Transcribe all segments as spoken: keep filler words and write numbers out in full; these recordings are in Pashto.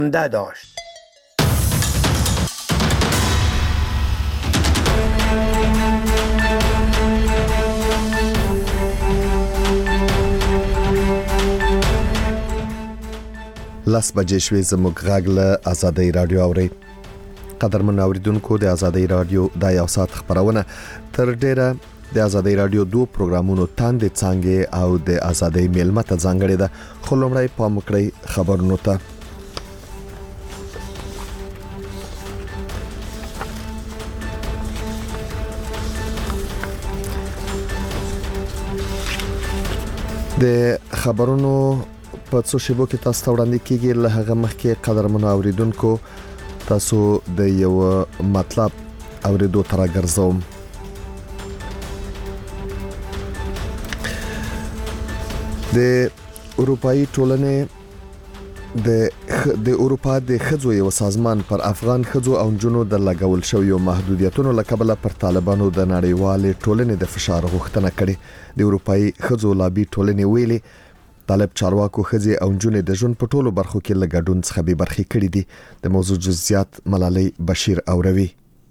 داشت. لس بجې شوې زموږ غږ له آزادۍ رادیو اوري. قدرمن اوریدونکو د آزادۍ رادیو د یو ساعت خبرونه تر ډیره د آزادۍ رادیو دوه پروګرامونو تاندې څنګه او د آزادۍ میلمه ته ځانګړي ده. خو لومړی پام وکړئ خبرونو ته. د خبرونو په څو شیبو کې تاسو ته وړاندې کیږي. له هغه مخکې قدرمن اوریدونکو تاسو د یو مطلب اوریدو تر راګرځوم. د اروپאי ټولنې د د اروپا د خځو یو سازمان پر افغان خځو او جنونو د لګول شویو محدودیتونو لکبله پر طالبانو د نړیوال ټولنې د فشار غوښتنه کړې. د اروپאי خځو لابي ټولنې ویلي طالب چارواکو خځې او جنونو د ژوند په ټولو برخو کې لګډون څخه به برخې کړې دي. د موضوع جزئیات ملالۍ بشیر اوروي.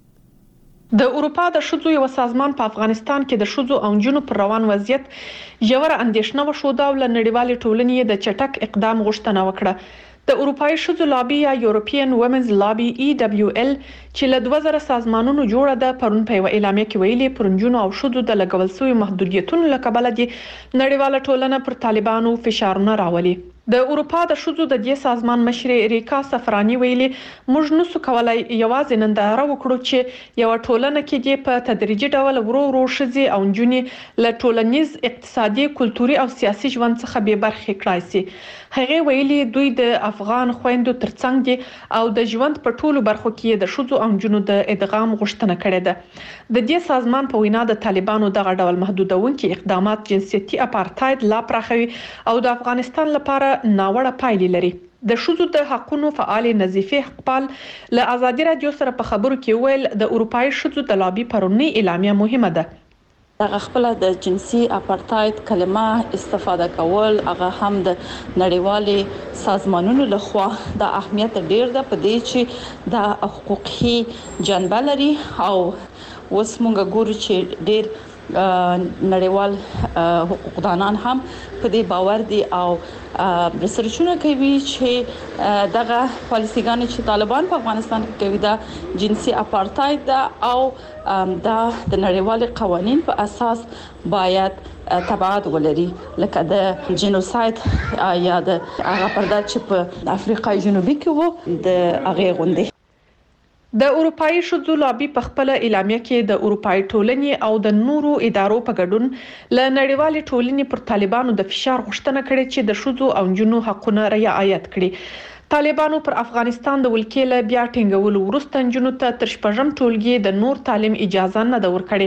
د اروپا د شذو یو سازمان په افغانستان کې د شذو او جنونو پر روان وضعیت ژوره اندېښنه وښوده او له نړیوال ټولنې د چټک اقدام غوښتنه وکړه. د اروپאי شذو لابي یا یورپین وومنز لابي ای دبلیو ال چې له دوه زره سازمانونو جوړه ده پرون په اعلامیه کې ویلي پرنجونو او شذو د لګول شوی محدودیتونو لکبله دي نړیواله ټولنه پر طالبانو فشارونه راولي. د اروپا د شذو د دې سازمان مشر ریکا سفرانی ویلي موږ نو څه کولای یوازې ننداره وکړو چې یو ټولنه کې د په تدریجي ډول ورو ورو شذي او جنونې له ټولنیز اقتصادي کلتوري او سیاسي ژوند څخه به برخې کړای شي. هغه ویلي دوی د افغان خويندو ترڅنګ دي او د ژوند په ټولو برخو کې د شذو او جنونو د ادغام غوښتنه کړې ده. د دې سازمان په وینا د طالبانو دغه ډول محدودونکي اقدامات جنسيتي اپارټاید لا پراخوي او د افغانستان لپاره ناوړه پایلې لري. د شذو د حقوقو فعال نظیفه حقپال له آزادۍ رادیو سره په خبرو کې ویل د اروپאי شذو د لابي پرونی اعلامیه مهمه ده. هغه خپل د جنسي اپارټاید کلمه استفاده کول هغه هم د نړیوالې سازمانونو لخوا د اهمیت ډیر ده په دې چې د حقوقي جنبه لري او اوس موږ ګورو چې ډیر نړیوال حقوقدانان هم په دې باور دي او ریسرچونه کوي چې دغه پالیسيګان چې طالبان په افغانستان کې کوي دا جنسي اپارټاید او دا د نړیوال قوانين په اساس باید تبعات ولري لکه د جنوساید یا د هغه پردات چې په افریقا جنوبي کې وو د هغه غونډې. د اروپאי شذو لابي په خپل اعلامیه کې د اروپאי ټولنې او د نورو ادارو په ګډون ل نړیوال ټولنې پر طالبانو د فشار غوښتنه کړې چې د شذو او جنونو حقوقونه رعایت کړي. طالبانو پر افغانستان د ولکې له بیا ټینګولو وروسته جنونو ته تر شپږم ټولګي د نور تعلیم اجازه نه ده ورکړې.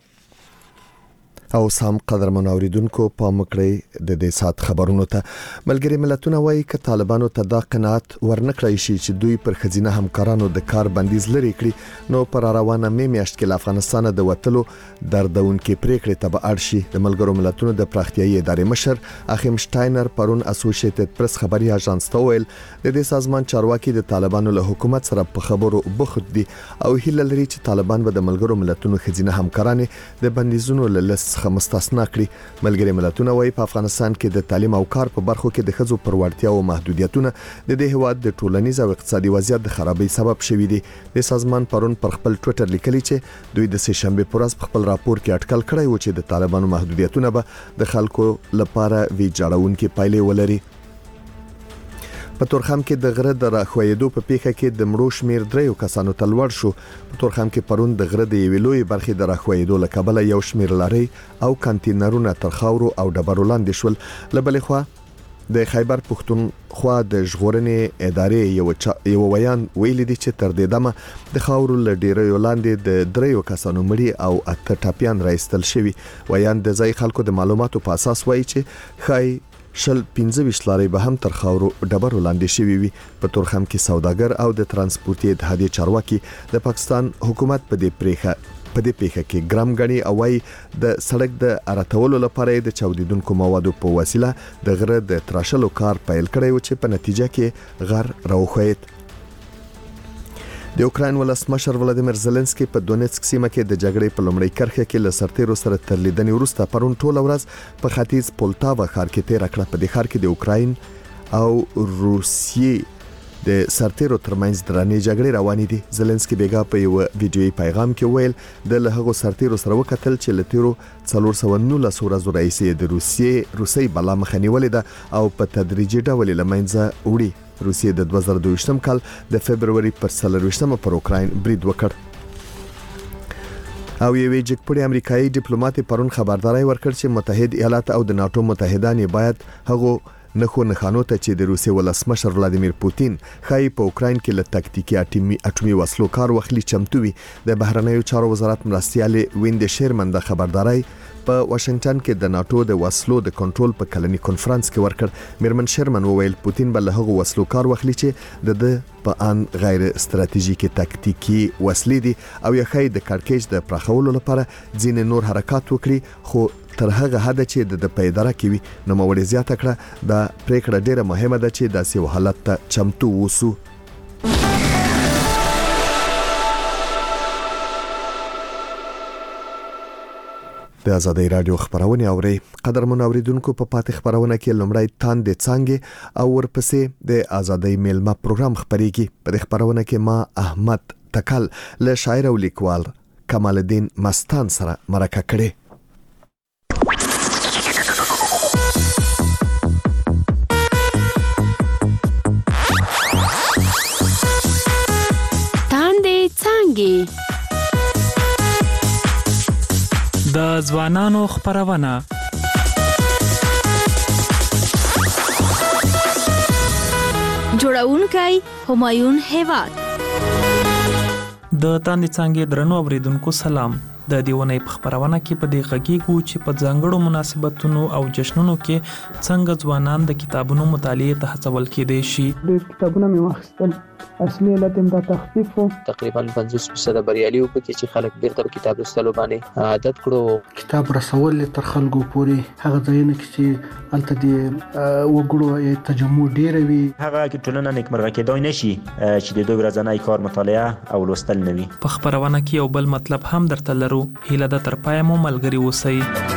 او سم قدرمن اوریدونکو په مکړی د دې سات خبرونو ته ملګری ملتونه وایي ک طالبانو ته دا قناعت ورنکړی شي چې دوی پر خزینه همکارانو د کار بندیز لري کړی نو پر روانه مې میاشت کې افغانستان د وټلو دردونکو پریکړې ته به اړشي. د ملګرو ملتونو د پراختیایي ادارې مشر اخیم شټاینر پرون اسوسییټډ پریس خبري اژانس ته ویل د دې سازمان چارواکي د طالبانو له حکومت سره په خبرو بوخت دي او هیله لري چې طالبان به د ملګرو ملتونو خزینه همکارانه د بندیزونو له لس څخه مستثنا کړي. ملګری ملتونه وایي په افغانستان کې د تعلیم او کار په برخو کې د خځو پر وړتیا او محدودیتونه د دې هواد د ټولنیز او اقتصادي وضعیت د خرابۍ سبب شوي دي. د سازمان پرون پر خپل ټوئیټر لیکلي چې دوی د سه شنبه پر ورځ خپل راپور کې اټکل کړی و چې د طالبانو محدودیتونه به د خلکو لپاره ویجاړونکي پایلې ولري. په تورخم کې د غره د راخویدو په پیښه کې د مړو شمیر دریو کسانو ته لوړ شو. په تورخم کې پرون د غره د ویلوي برخې د راخویدو لکبله یو شمیر لاري او کانټینرونه تر خاورو او ډبرو لاندې شول. لبلې خوا د خیبر پښتونخوا د ژغورنې ادارې یو چا یو ویان ویل دي چې تر دې دمه د خاورو لډیرو لاندې د دریو کسانو مړي او اته ټاپیان راستل شوی. ویان د ځای خلکو د معلوماتو په اساس وایي چې خای شل پنځه ویشت لارې به هم تر خاورو ډبرو لاندې شوي وي. په تورخم کې سوداګر او د ترانسپورتي اتحادیې چارواکي د پاکستان حکومت په دې پریکړه په دې پیښه کې ګرام غني او وايي د سړک د اراتولو لپاره د چاودیدونکو موادو په وسیله د غره د تراشلو کار پیل کړی و چې په نتیجه کې غر راوخوید. د یوکرين ولسمشر ولادیمیر زيلنسکي په دونیتسک سیمه کې د جګړې په لومړۍ کرښه کې له سرتیرو سره تر لیدنې وروسته پرون ټول ورځ په ختیځ پولتاوا ښار کې تیر کړه. په دې ښار کې د یوکرين او روسیې د سرتیرو ترمنځ درنې جګړې روانې دي. زيلنسکي بیګا په یو ویډیويي پیغام کې ویل د له هغو سرتیرو سره وکتل چې لتیرو څلور سوه نولس ورځو رئیسې د روسیې روسي بلا مخه نیولې ده او په تدریجي ډول لمنځه وړي. روسیې د دوه زره دوه یم کال د فبرवरी پر څلرویشتمه پر اوکراین برید وکړ. او یوې جګپړې امریکایي ډیپلوماټ پرون خبرداري ورکړ چې متحد ایالات او د ناتو متحدان باید هغه نخو نخانو ته چې د روسیې ولسمشر ولادیمیر پوتین خای په اوکراین کې له تکتیکي اټومي اټومي وسلو کار واخلي چمتو وي. د بهرنیو چارو وزارت مرستياله ویند شیرمن د خبرداري په واشنگټن کې د ناتو د وسلو د کنټرول په کلنی کانفرنس کې ورکړ. میرمن شیرمن وویل پوتین بل هغه وسلو کار واخلي چې د په ان غیر استراتیژیکي تکتیکي وسلې دي او یې خای د کارکېج د پراخولو لپاره ځین نور حرکت وکړي. خو تر هغه حد چې د پیداره کوي نو موري زیاته کړه د پریکړه ډیره مهمه ده چې داسې حالت ته چمتو ووسو. د آزادۍ رادیو خبرونه اوري. قدرمن اوریدونکو په پاتې خبرونه کې لمړی تان د څنګه او ورپسې د آزادۍ میلمه پروګرام خبريږي. په خبرونه کې ما احمد تکل له شاعر او لیکوال کمال الدین مستان سره مرکه کړې. د ځوانانو خبرونه جوړونکي همایون هیواد. د تاندې څنګه درنو اوریدونکو سلام. د دیونه په خبرونه کې په دې غږیږو چې په ځانګړو مناسبتونو او جشنونو کې څنګه ځوانان د کتابونو مطالعه ته هڅول کېدي شي. د کتابونو مې واخیستل اصلي علت هم د تخفیف تقریبا پنځوس فیصد بریالي وو چې خلک بیرته کتاب لوستلو باندې عادت کړو. کتاب رسول تر خلکو پورې هغه ځایونه چې الته د وګړو تجمع ډیر وي هغه کې ټولنه نیکمرغه کېدای نشي چې د دوی ورځنی کار مطالعه او لوستل نه وي. په خبرونه کې یو بل مطلب هم درته لرو. هیله د تر پای مو ملګری اوسئ.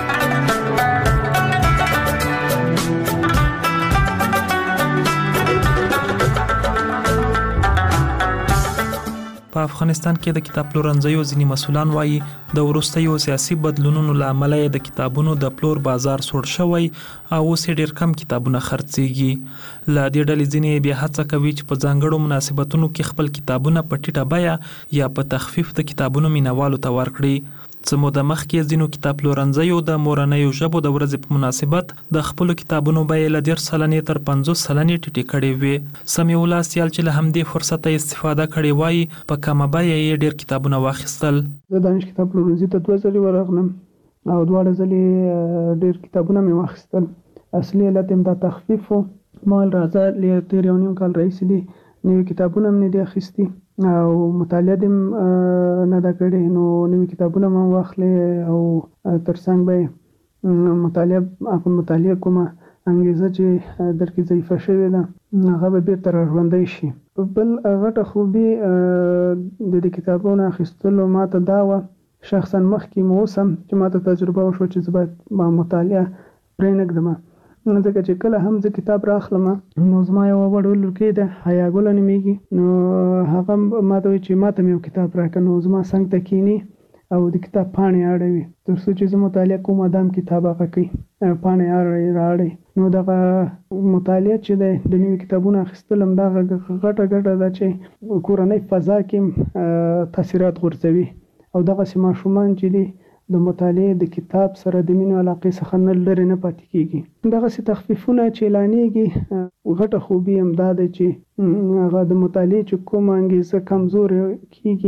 په افغانستان کې د کتاب پلورنځیو ځینې مسؤلان وایي د وروستیو سیاسي بدلونونو لامل د کتابونو د پلور بازار سوړ شوی او اوس ډېر کم کتابونه خرڅيږي. لا دې ډلې ځینې بیا هڅه کوي چې په ځانګړو مناسبتونو کې خپل کتابونه په ټیټه بیه یا په تخفیف د کتابونو مینوالو ته ورکړي. څمو د مخ کې ځینو کتاب پلورنځیو د مورنیو ژبو د ورځې په مناسبت د خپل کتابونو بیه له ډیر سلنې تر پنځوس سلنې ټیټې کړې وي. سمي الله سیال چې له همدې فرصت استفاده کړې وای په کومه بیه یې ډیر کتابونه واخیستل. د دانش کتاب پلورنځي ته دوه ځلې ورغلم او دواړه ځلې ډیر کتابونه مې واخیستل. اصلي علت هم د تخفیف مال راځه ل تیر یو نیم کال رئیس دي نوې کتابونه مې دي اخیستي او مطالعه دې نه دا کړې نو نوې کتابونه مې واخلې او ترڅنګ به مطالعه په مطالعه کومه انګیزه چې درکې ضعیفه شوې ده هغه به بیرته راژوندی شي. بل غټه خوبي د دې کتابونو اخیستلو ماته دا وه شخصا مخکې مو اوسم چې ماته تجربه وشوه چې زه باید مطالعه پرېنږدم ځکه چې کله هم زه کتاب راخلم نو زما یوه وړ لورکۍ ده حیا ګله نومیږي نو هغه ماته وایي چې ماته مې یو کتاب راکړه نو زما څنګ ته کښېني او د کتاب پاڼې اړوي تر څو چې زه مطالعه کوم ادم کتاب هغه کوي پاڼې اړوي راړي نو دغه مطالعه چې دی د نوي کتابونو اخیستل هم دغه غټه ګټه ده چې کورنۍ فضا کې تاثیرات غورځوي او دغسې ماشومان چې دي د مطالعه د کتاب سره د مینې علاقې څخه نه لرې نه پاتې کېږي. دغسې تخفیفونه چې اعلانېږي غټه خوبي هم دا ده چې هغه د مطالعې چې کومه انګیزه کمزورې کېږي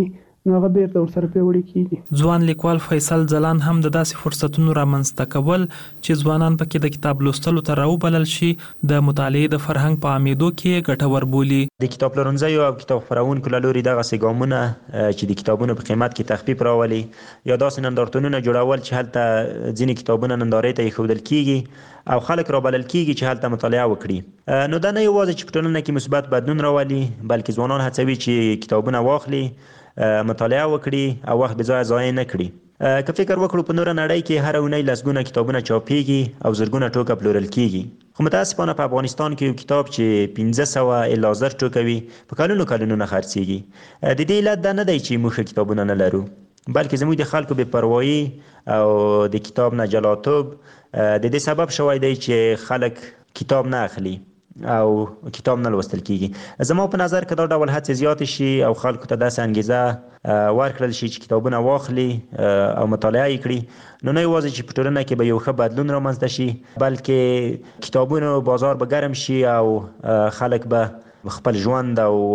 نو هغه بیرته ورسره پیوړی کیږي. ځوان لیکوال فیصل ځلان هم د داسې فرصتونو رامنځته کول چې ځوانان پکې د کتاب لوستلو ته راوبلل شي د مطالعې د فرهنګ په عامېدو کې ګټور بولي. د کتاب پلورنځیو او کتاب خپرونکو له لوري دغسې ګامونه چې د کتابونو په قیمت کې تخفیف راولي یا داسې نندارتونونه جوړول چې هلته ځینې کتابونه نندارې ته ایښودل کیږي او خلک رابلل کیږي چې هلته مطالعه وکړي، نو دا نه یوازې چې په ټولنه کې مثبت بدلون راولي بلکې ځوانان هڅوي چې کتابونه واخلي، مطالعه وکړي او وخت به ځای ضایع نه کړي. که فکر وکړو په نوره نړۍ کې هر اونۍ لسګونه کتابونه چاپیږي او زرګونه ټوکه پلورل کیږي، خو متاسفانه په افغانستان کې یو کتاب چې پنځه سوه الا زر ټوکه وي په کلونو کلونو نه خرڅیږي. د دې علت دا نه دی چې موږ کتابونه نه لرو بلکې زموږ د خلکو بې پروایي او د کتاب نه جلاتوب د دې سبب شوی دی چې خلک کتاب نه اخلي او کتاب نه لوستل کیږي. زما په نظر که دا ډول هڅې زیاتې شي او خلکو ته داسې انګیزه ورکړل شي چې کتابونه واخلي او مطالعه یې کړي، نو نه یوازې چې په ټولنه کې به یو ښه بدلون رامنځته شي بلکې کتابونو بازار به ګرم شي او خلک به خپل ژوند او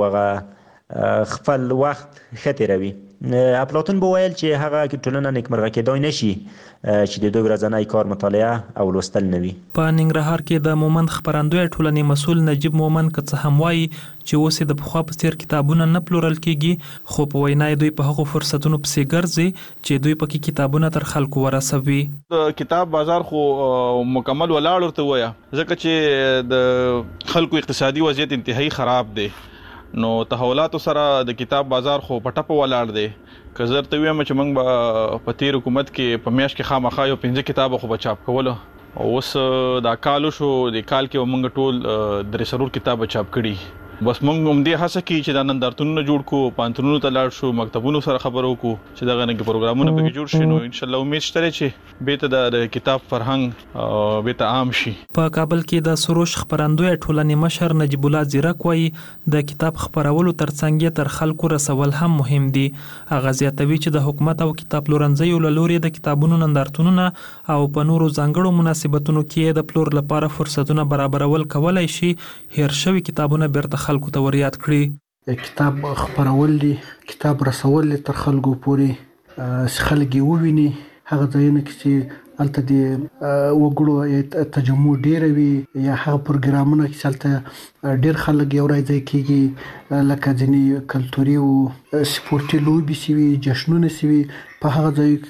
هغه خپل وخت ښه تېروي. افلاطون به ویل چې هغه ټولنه نیکمرغه کېدای نشي چې د دوی ورځنی کار مطالعه او لوستل نه وي. په ننګرهار کې د مومند خپرندوی ټولنې مسؤل نجیب مومند که څه هم وایي چې اوس د پخوا په څیر کتابونه نه پلورل کیږي، خو په وینا دوی په هغو فرصتونو پسې ګرځي چې دوی پکې کتابونه تر خلکو ورسوي. د کتاب بازار خو مکمل ولاړ ورته وایي ځکه چې د خلکو اقتصادي وضعیت انتهایی خراب دی، نو تحولاتو سره د کتاب بازار خو په ټپه ولاړ دی. که زه درته ووایم چې موږ به په تېر حکومت کې په میاشت کې خامخا یو پنځه کتابه خو به چاپ کولو، اوس دا کال وشو، د کال کې موږ ټول درې څلور کتابه چاپ کړي. بس موږ همدې هڅه کوي چې دا نندارتونونه جوړ کړو، پوهنتونونو ته لاړ شو، مکتبونو سره خبرې وکړو چې دغه رنګه پروګرامونه پکې جوړ شي، نو انشاءالله امید شته چې بیرته د کتاب فرهنګ بیرته عام شي. په کابل کې د سروش خپرندوی ټولنې مشر نجیب الله زیرک وایي د کتاب خپرولو ترڅنګ تر خلکو رسول هم مهم دي. هغه زیاتوي چې د حکومت او کتاب پلورنځیو له لوري د کتابونو نندارتونونه او په نورو ځانګړو مناسبتونو کې د پلور لپاره فرصتونه برابرول کولای شي هیر شوي کتابونه بیرته خلکو ته وريات کړي. کتاب خپرول دي، کتاب رسول تر خلکو پورې خلک وویني، هغه ځایونه کې چې هلته د وګړو تجمع ډیر وي یا هغه پروګرامونه چې هلته ډیر خلک یو ځای کېږي، لکه ځینې کلتوري او سپورتي لوبې شوي، جشنونه شوي، په هغه ځایو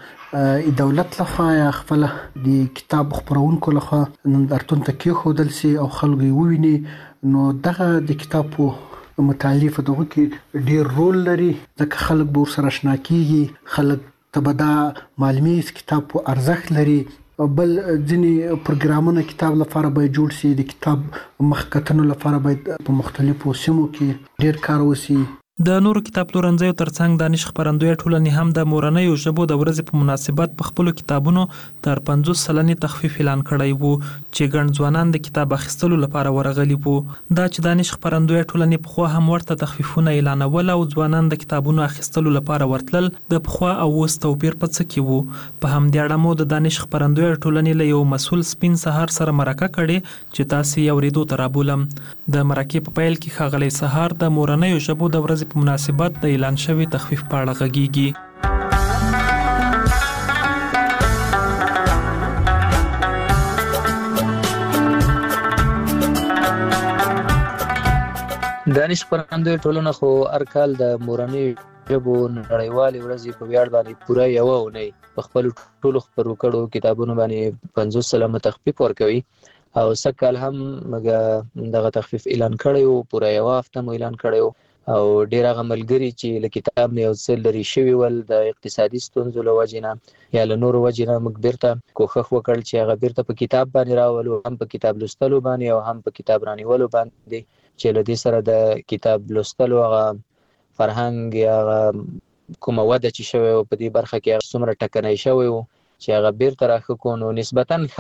کې دولت لخوا یا خپل د کتاب خپرونکو لخوا نندارتون ته کېښودل شي او خلک یې وویني، نو دغه د کتاب په مطالعه په دغه کې ډیر رول لري ځکه خلک به ورسره اشنا کیږي، خلک ته به دا معلومیږي کتاب په ارزښت لري. بل ځینې پروګرامونه کتاب لپاره باید جوړ شي، د کتاب مخکتنو لپاره باید په مختلفو سیمو کې ډیر کار وشي. د نورو کتاب پلورنځیو ترڅنګ دانش خپرندوی ټولنې هم د مورنیو ژبو د ورځې په مناسبت په خپلو کتابونو تر پنځوس سلنې تخفیف اعلان کړی وو چې ګڼ ځوانان د کتاب اخیستلو لپاره ورغلي وو. دا چې دانش خپرندوی ټولنې پخوا هم ورته تخفیفونه اعلانول او ځوانان د کتابونو اخیستلو لپاره ورتلل، د پخوا او اوس توپیر په څه کې وو؟ په همدې اړه مو د دانش خپرندوی ټولنې له یو مسؤل سپین سهار سره مرکه کړې چې تاسو یې اورېدو ته رابولم. د مرکې په پیل کې ښاغلی سهار د مورنیو ژبو د ورځې په مناسبت د اعلان شوي تخفیف په اړه غږیږي. دانش خپرندوی ټولنه خو هر کال د مورنیو ژبو نړیوالې ورځې په ویاړ باندې پوره یوه اونۍ په خپلو ټولو خپرو کړو کتابونو باندې پنځوس سلنه تخفیف ورکوي او سږ کال هم موږ دغه تخفیف اعلان کړی و، پوره یوه هفته مو اعلان کړی و او ډېر هغه ملګري چې له کتاب نه یو څه لرې شوي ول د اقتصادي ستونزو له وجې نه یا له نورو وجې نه، موږ بیرته کوښښ وکړ چې هغه بیرته په کتاب باندې راولو، هم په کتاب لوستلو باندې او هم په کتاب رانیولو باندې، چې له دې سره د کتاب لوستلو هغه فرهنګ یا کومه وده چې شوې وه په دې برخه کې هغه څومره ټکنی شوی و چې هغه بیرته راښه کړو، نو نسبتاً ښه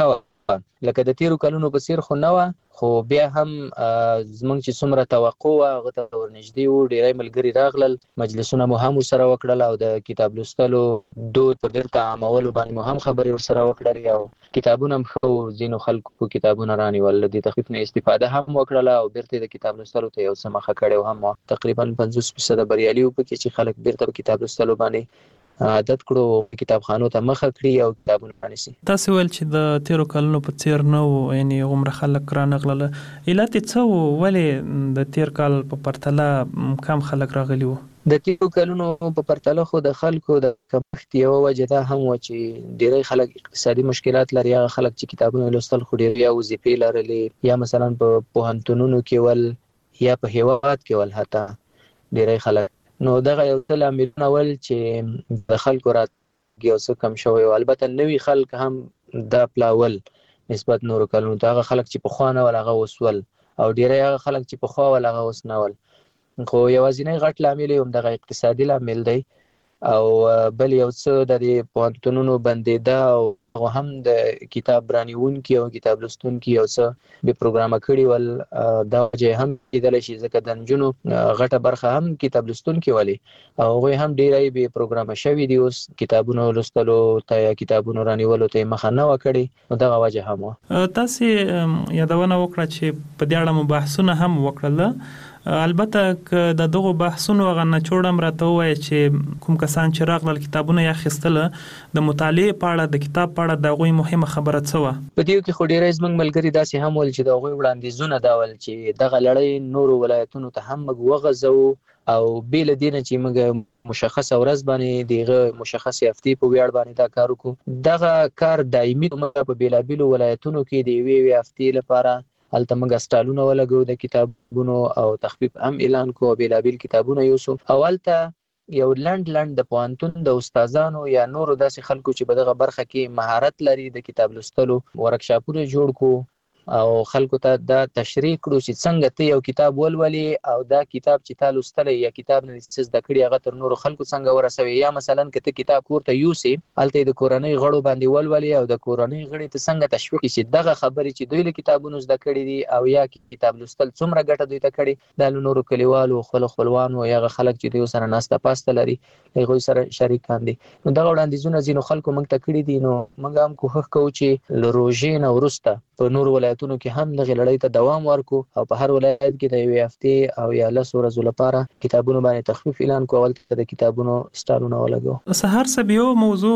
لکه د تیرو کلونو په څیر خو نه و، خو بیا هم زمونږ چې څومره توقع وه هغه ته ورنږدې وو. ډېری ملګري راغلل، مجلسونه مو هم ورسره وکړل او د کتاب لوستلو دود په بیرته عامولو باندې مو هم خبرې ورسره وکړلې او کتابونه هم ښه وو. ځینو خلکو کتابونه رانیول، د تخفیف نه استفاده هم وکړله او بیرته د کتاب لوستلو ته یو څه مخه کړې هم. تقریبا پنځوس فیصده بریالي وو پکې چې خلک بیرته په کتاب لوستلو باندې عادت کړو، کتابخانو ته مخه کړي او کتابونه رانیسي. تاسو ویل چې د تیرو کلونو په څیر نه وو، یعنی عمر خلک رانغلل. علت څه وو؟ ولې د تیر کال په پرتله کم خلک راغلي وو؟ د تیرو کلونو په پرتله خو د خلکو د کمښت یوه وجه دا هم وه چې ډېری خلک اقتصادي مشکلات لري. هغه خلک چې کتابونه لوستل خو ډېر یا وظیفې لرلې یا مثلا په پوهنتونونو کې ول یا په هیواد کې ول حتی ډېری خلک. نو دغه یو څه لاملونه ول چې د خلکو راتګ یو څه کم شوی و. البته نوي خلک هم دا پلاول نسبت نورو کلونو ته. هغه خلک چې پخوا نه ول هغه اوس ول او ډېری هغه خلک چې پخوا ول هغه اوس نه ول. خو یوازینی غټ لامل یې همدغه اقتصادي لامل دی او بل یو څه د پوهنتونونو بندېده او هغه هم د کتاب رانیونکي او کتاب لوستونکي یو څه بې پروګرامه کړي ول. دا وجه هم کېدلی شي ځکه د نجونو غټه برخه هم کتاب لوستونکي ولې او هغوی هم ډېری بې پروګرامه شوي دي. اوس کتابونو لوستلو ته یا کتابونو رانیولو ته یې مخه نه وه کړې، نو دغه وجه هم وه. تاسې یادونه وکړه چې په دې اړه مو بحثونه هم وکړل. البته که د دغو بحثونو هغه نچوړ هم راته ووایه چې کوم کسان چې راغلل کتابونه یې اخیستله د مطالعې په اړه د کتاب په اړه د هغوی مهمه خبره څه وه؟ په دې کې خو ډېری زموږ ملګري داسې هم ول چې د هغوی وړاندیزونه دا ول چې دغه لړۍ نورو ولایتونو ته هم موږ وغځوو او بې له دې نه چې موږ مشخصه ورځ باندې دغه مشخصې هفتې په ویاړ باندې دا کار وکړو. دغه کار دایمي موږ په بېلابېلو ولایتونو کې د یوې یوې هفتې لپاره هلته موږ سټالونه ولګو د کتابونو او تخفیف هم اعلان کو، بېلابېل کتابونه یوسو او هلته یو لنډ لنډ د پوهنتون د استادانو یا نورو داسې خلکو چې په دغه برخه کې مهارت لري د کتاب لوستلو ورکشاپونه جوړ کو او خلکو ته دا تشریح کړو چې څنګه ته یو کتاب ولولې او دا کتاب چې تا لوستلی یا کتاب نه څه زده کړي هغه تر نورو خلکو څنګه ورسوي. یا مثلا که ته کتاب کور ته یوسې هلته یې د کورنۍ غړو باندې ولولې او د کورنۍ غړي ته څنګه تشویق کړي چې دغه خبرې چې دوی له کتابونو زده کړي دي او یا کتاب لوستل څومره ګټه دوی ته کړي دا له نورو کلیوالو خپلو خپلوانو یا هغه خلک چې دوی سره ناسته پاسته لري هغوی سره شریکان دي. نو دغه وړاندیزونه ځینو خلکو موږ ته کړي دي. نو موږ هم کوښښ کوو چې له روژې نه وروسته په نورو ولایتونو کې هم دغه لړۍ ته دوام ورکو او په هر ولایت کې د یوې هفتې او یا لسو ورځو لپاره کتابونو باندې تخفیف اعلان کو. هلته د کتابونو سټالونه ولګو. سهار صاحب یو موضوع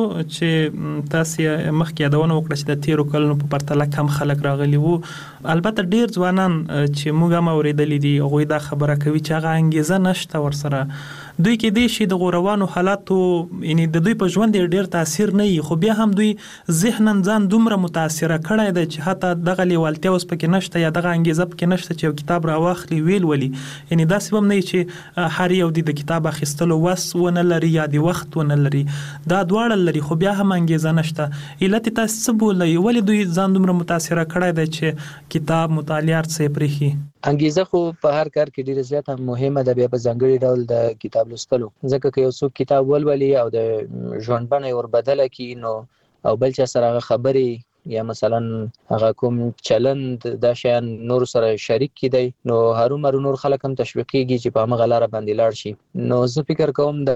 چې تاسې مخکې یادونه وکړه چې د تیرو کلونو په پرتله کم خلک راغلي وو. البته ډېر ځوانان چې موږ هم اورېدلي دي هغوی دا خبره کوي چې هغه انګېزه نشته ورسره. دوی کې دی شي د غوروانو حالاتو یعنی د دوی په ژوند ډېر تاثیر نه وي، خو بیا هم دوی ذهناً ځان دومره متاثره کړی دی چې حتی دغه لیوالتیا اوس پکې نشته یا دغه انګېزه پکې نشته چې یو کتاب راواخلي ویل ولي. یعنی داسې هم نه وي چې هر یو د کتاب اخیستلو وس ونه لري یا د وخت ونه لري، دا دواړه لري خو بیا هم انګېزه نشته. علت یې تاسې څه بولئ؟ ولې دوی ځان دومره متاثره کړی دی چې کتاب مطالعه هر څه یې پرېښي؟ انګیزه خو په هر کار کې ډیره زیاته مهمه ده، بیا په ځانګړي ډول د کتاب لوستلو. ځکه که یو څوک کتاب ولولي او د ژوند بڼه یې وربدله کړي نو او بل چا سره هغه خبرې یا مثلا هغه کوم چلند دا شیان نور سره شریک کیدی نو هرومرو نور خلک هم تشویقيږي چې په هغه لار باندې لاړ شي. نو زه فکر کوم د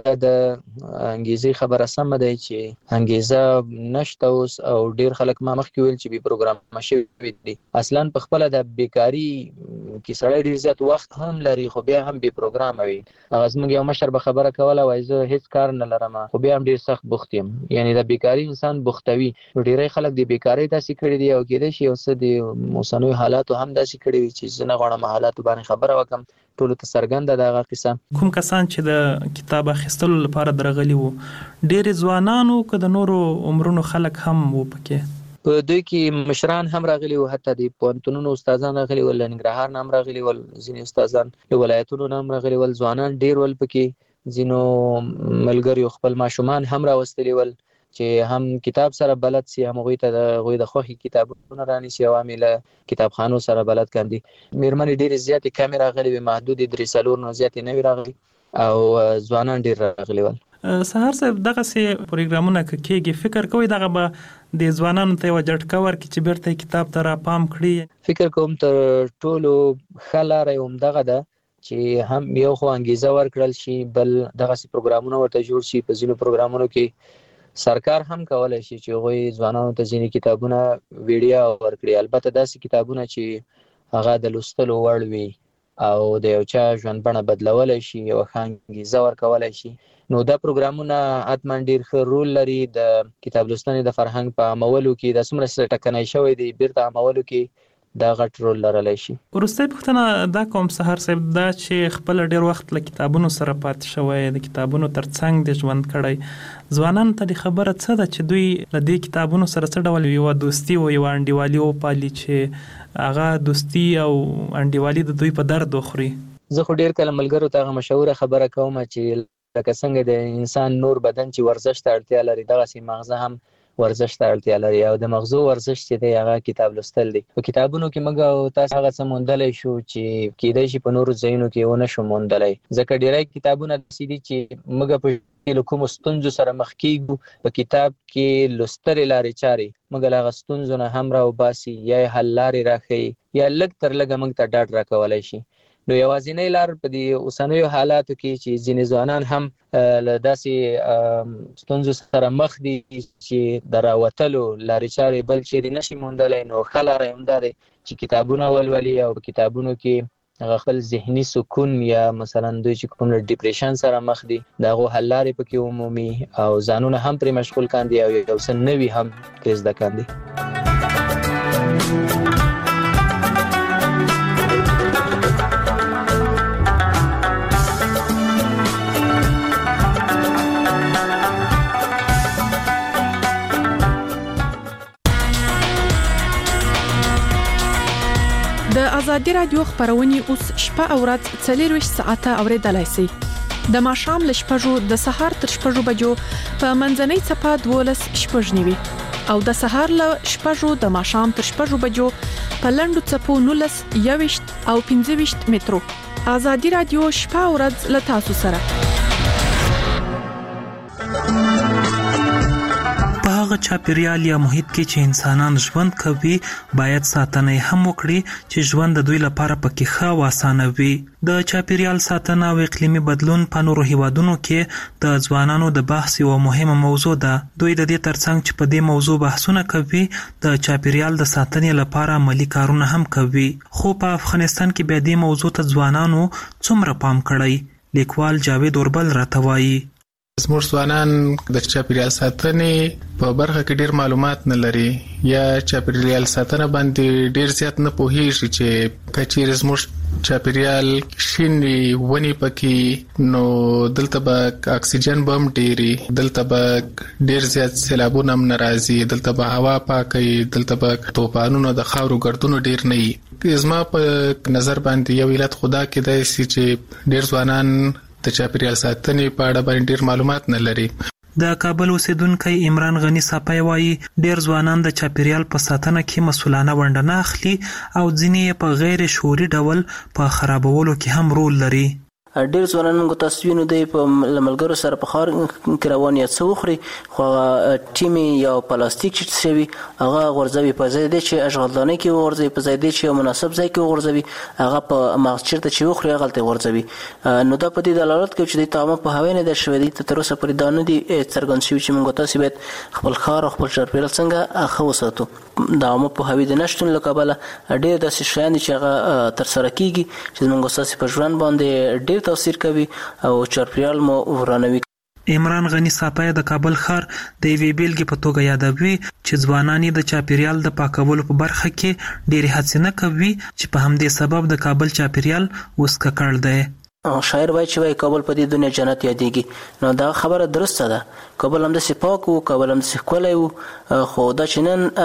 انګیزې خبره سم ده چې انګیزه نشته اوس او ډیر خلک ما مخکې ویل چې به پروګرام شوی دي. اصلا په خپل د بیکاری کې سړی ډیر زیات وخت هم لري خو بیا هم به پروګرام وي. هغه زموږ یو مشر به خبره کوله وای زه هیڅ کار نه لرم خو بیا هم ډیر سخت بوخت یم. یعنی د بیکاری انسان بوختوي. ډیری خلک د بیکاری داسې کړي دي او کېدای شي اوس د موسنوي حالاتو هم داسې کړي وي چې زه نه غواړم حالاتو باندې خبره وکم. ټولو ته څرګنده ده هغه قصه. کوم کسان چې د کتاب اخیستلو لپاره درغلي وو ډېر ځوانانو که د نورو عمرونو خلک هم وو پکې؟ په دوی کې مشران هم راغلي وو، حتی د پوهنتونونو استادان راغلي ول، له ننګرهار نه هم راغلي ول، ځینې استادان له ولایتونو نه هم راغلي ول، ځوانان ډېر ول پکې. ځینو ملګریو خپل ماشومان هم راوستلي ول چې هم کتاب سره بلد سي، هم هغوی ته د هغوی د خوښې کتابونه رانیسي او هم له کتابخانو سره بلد کاندي. مېرمنې ډېرې زیاتې کمې راغلي وې، محدودې درې څلور نه زیاتې نه وې راغلي او ځوانان ډېر راغلي ول. سهار صاحب دغه سي پروګرامونه کېږي فکر کوي دغه به د ځوانانو ته وجټ کور کې چې بیرته کتاب ته را پام کړی؟ فکر کوم تر ټولو خلاره هم دغه ده چې هم یو خو انګیزه ورکړل شي، بل دغه سي پروګرامونه ورته جوړ شي. په ځینو پروګرامونو کې سرکار هم کولای شي چې غوي ځوانانو ته ځینې کتابونه ویډیو ورکړي، البته داسې کتابونه چې هغه د لوستلو وړ وي او د یو چا ژوند بڼه بدلولای شي او انګیزه ورکولای شي. نو دا پروګرامونه حتما ډیر ښه رول لري د کتاب لوستنې د فرهنګ په عملولو کې. د څومره ټکنۍ شوی دی بیرته عملولو کې دا غټ رول لرلی شي. وروستۍ پوښتنه دا کوم سهار صاحب دا چې خپل ډیر وخت له کتابونو سره پاتې شوی، د کتابونو ترڅنګ د ژوند کړی، ځوانانو ته د خبره څه ده چې دوی له دې کتابونو سره څه ډول یو دوستي او یو انډیوالي وپالي چې هغه دوستي او انډیوالي د دوی په درد وخوري؟ زه خو ډیر کله ملګرو ته هغه مشهوره خبره کوم چې لکه څنګه د انسان نور بدن چې ورزش ته اړتیا لري، دغسې مغزه هم ورزش ته اړتیا لري او د مغزو ورزش چې دی هغه کتاب لوستل دی. په کتابونو کې موږ او تاسو هغه څه موندلی شو چې کېدای شي په نورو ځایونو کې ونه شو موندلی، ځکه ډیری کتابونه داسې دي چې موږ په له کومو ستونزو سره مخ کېږو، په کتاب کې لوستلې لارې چارې موږ له هغه ستونزو نه هم راوباسي یا یې حل لارې راښیي یا لږ تر لږه موږ ته ډاډ راکولی شي. نو یوازینۍ لار په دې اوسنیو حالاتو کې چې ځینې ځوانان هم له داسې ستونزو سره مخ دي چې د راوتلو لارې چارې بل چیرې نشي موندلی، نو ښه لاره یې همدا دی چې کتابونه ولولي او په کتابونو کې هغه خپل ذهني سکون یا مثلا دوی چې کوم ډیپریشن سره مخ دي د هغو حل لارې پکې ومومي او ځانونه هم پرې مشغول کاندي او یو څه نوي هم ترې زده کاندي. د ازادي رادیو خبرونه اوس شپه او ورځ څلور ساعته اوریدلای شئ. د ماښام ل شپږو د سهار تر شپږو بجو په منځنۍ صفه دولس شپږنیوي او د سهار ل شپږو د ماښام تر شپږو بجو په لندو صفو نولس یويشت او پنځه ویشت مترو. ازادي رادیو شپه او ورځ ل تاسو سره. په هغه چاپیریال یا محیط کې چې انسانان ژوند کوي باید ساتنه هم وکړي چې ژوند د دوی لپاره پکې ښه او اسانه وي. د چاپیریال ساتنه او اقلیمي بدلون په نورو هیوادونو کې د ځوانانو د بحث یوه مهمه موضوع ده. دوی د دې ترڅنګ چې په دې موضوع بحثونه کوي د چاپیریال د ساتنې لپاره عملی کارونه هم کوي. خو په افغانستان کې بیا دې موضوع ته ځوانانو څومره پام کړی؟ لیکوال جاوید اوربل راته وایي زموږ ځوانان د چاپیریال ساتنې په برخه کې ډیر معلومات نه لري یا چاپیریال ساتنه باندې ډیر زیات نه پوهیږي چې کچیر زموږ چاپیریال شینی ونی پکې نو دلته به اکسیجن بم ډیری، دلته به ډیر زیات سیلابونه هم ناراضي، دلته به هوا پاکي، دلته به طوفانونه د خاورو ګردونو ډیر نه وي. زما په نظر باندې یو علت خدا کې دی چې ډیر ځوانان د چاپیریال ساتنې په اړه باندې ډیر معلومات نه لري. د کابل اوسیدونکی عمران غنی صاحب وایي ډیر ځوانان د چاپیریال په ساتنه کې مسؤلانه ونډه نه اخلي او ځینې په غیر شعوري ډول په خرابولو کې هم رول لري. ډیر ځوانان موږ تاسو وینو دی په ملګرو سره په خار کې روان یا څو خوري خو ټیمي یا پلاستیک چې شوی هغه غورځوي په ځای دی چې اشغالدانه کې غورځي، په ځای دی چې مناسب ځای کې غورځوي، هغه په مغز چیرته چې وخوري هغه ته غورځوي. نو دا په دې دلالت کوي چې د تمام په هوا نه د شوی دی تر اوسه پرې دانه دي څرګند شوی چې موږ تاسو باید خپل خار او خپل چاپیریال څنګه اخو وساتو. دا مو په هوا د نشټون لکابله ډېر داسې شیان چې هغه تر سره کیږي چې موږ تاسو په ژوند باندې ډېر تاثیر کوي او چاپیریال مو ورانوي. عمران غنی صاحب د کابل ښار د یوې بیلګې په توګه یادوي چې ځوانان د چاپیریال د پاکولو په برخه کې ډېرې هڅې نه کوي چې په همدې سبب د کابل چاپیریال اوس ککړ دی. شاعر وایي چې وایي کابل په دې دنیا جنت یادېږي. نو دا خبره درسته ده، کابل همداسې پاک وو، کابل همداسې ښکلی وو، خو دا چې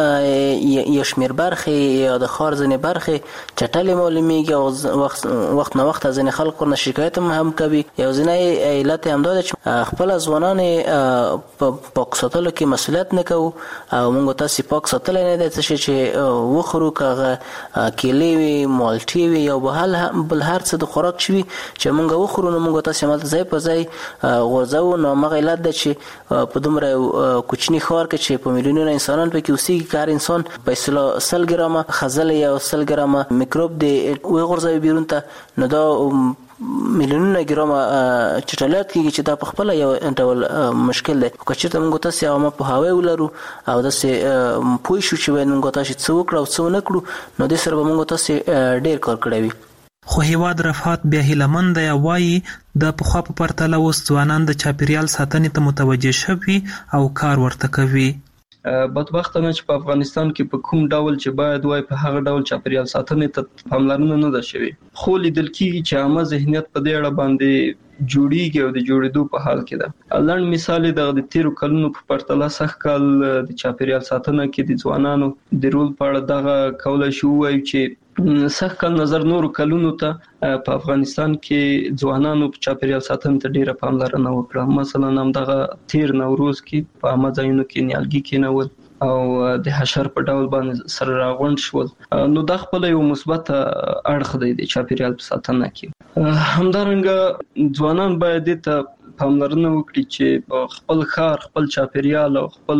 نن یو شمېر برخې یا د ښار ځینې برخې چټلې معلومیږي او وخت وخت نه وخت ځینې خلک ورنه شکایت هم کوي. یو ځینې علت یې همدا ده چې خپله ځوانان په پاک ساتلو کې مسؤلیت نه کوو او موږ تاسې پاک ساتلی نه دی څه شی چې وخورو، که هغه کیلې وي، مالټې وي یا بل هر څه د خوراک چې وي چې چې مونږ وخورو نو مونږ تاسو مال ځای په ځای غوځو. نو مغه علت د چې په دومره کوچني ښار کې چې په میلیونونو انسانان پکې اوسېږي کار انسان په اصطلاح سل ګرامه خزل یا سل ګرامه میکروب دی وې غورځوي بیرون ته، نو دا میلیونونه ګرامه چټلات کېږي چې دا په خپل یو ډول مشکل دی. که چېرته موږ تاسې عامه پوهاوی ولرو او داسې پوه شو چې موږ تاسې څه وکړو او څه ونه کړو، نو دې سره به موږ تاسې ډېر کار کړی وي. خو هیواد رفعت بیا هیلهمند دی، وایي د پخوا په پرتله اوس ځوانان د چاپیریال ساتنې ته متوجه شوي او کار ورته کوي. بدبختانه چې په افغانستان کې په کوم ډول چې باید وای په هغه ډول چاپیریال ساتنې ته پاملرنه نه ده شوې. خو لیدل کېږي چې عامه ذهنیت په دې اړه باندې جوړیږي او د جوړېدو په حال کې ده. لنډ مثال یې د تیرو کلونو په پرتله سږ کال د چاپیریال ساتنه کې د ځوانانو د رول په اړه دغه کولای شو وایو چې سږ کال نظر نورو کلونو ته په افغانستان کې ځوانانو په چاپیریال ساتنې ته ډیره پاملرنه وکړه. مثلا همدغه تیر نوروز کې په عامه ځایونو کې نیالګي کېنول او د حشر په ډول باندې سره راغونډ شول، نو دا خپل یو مثبت اړخ دی د چاپیریال په ساتنه کې. همدارنګه ځوانان باید د ته پاملرنه وکړي چې خپل ښار، خپل چاپیریال او خپل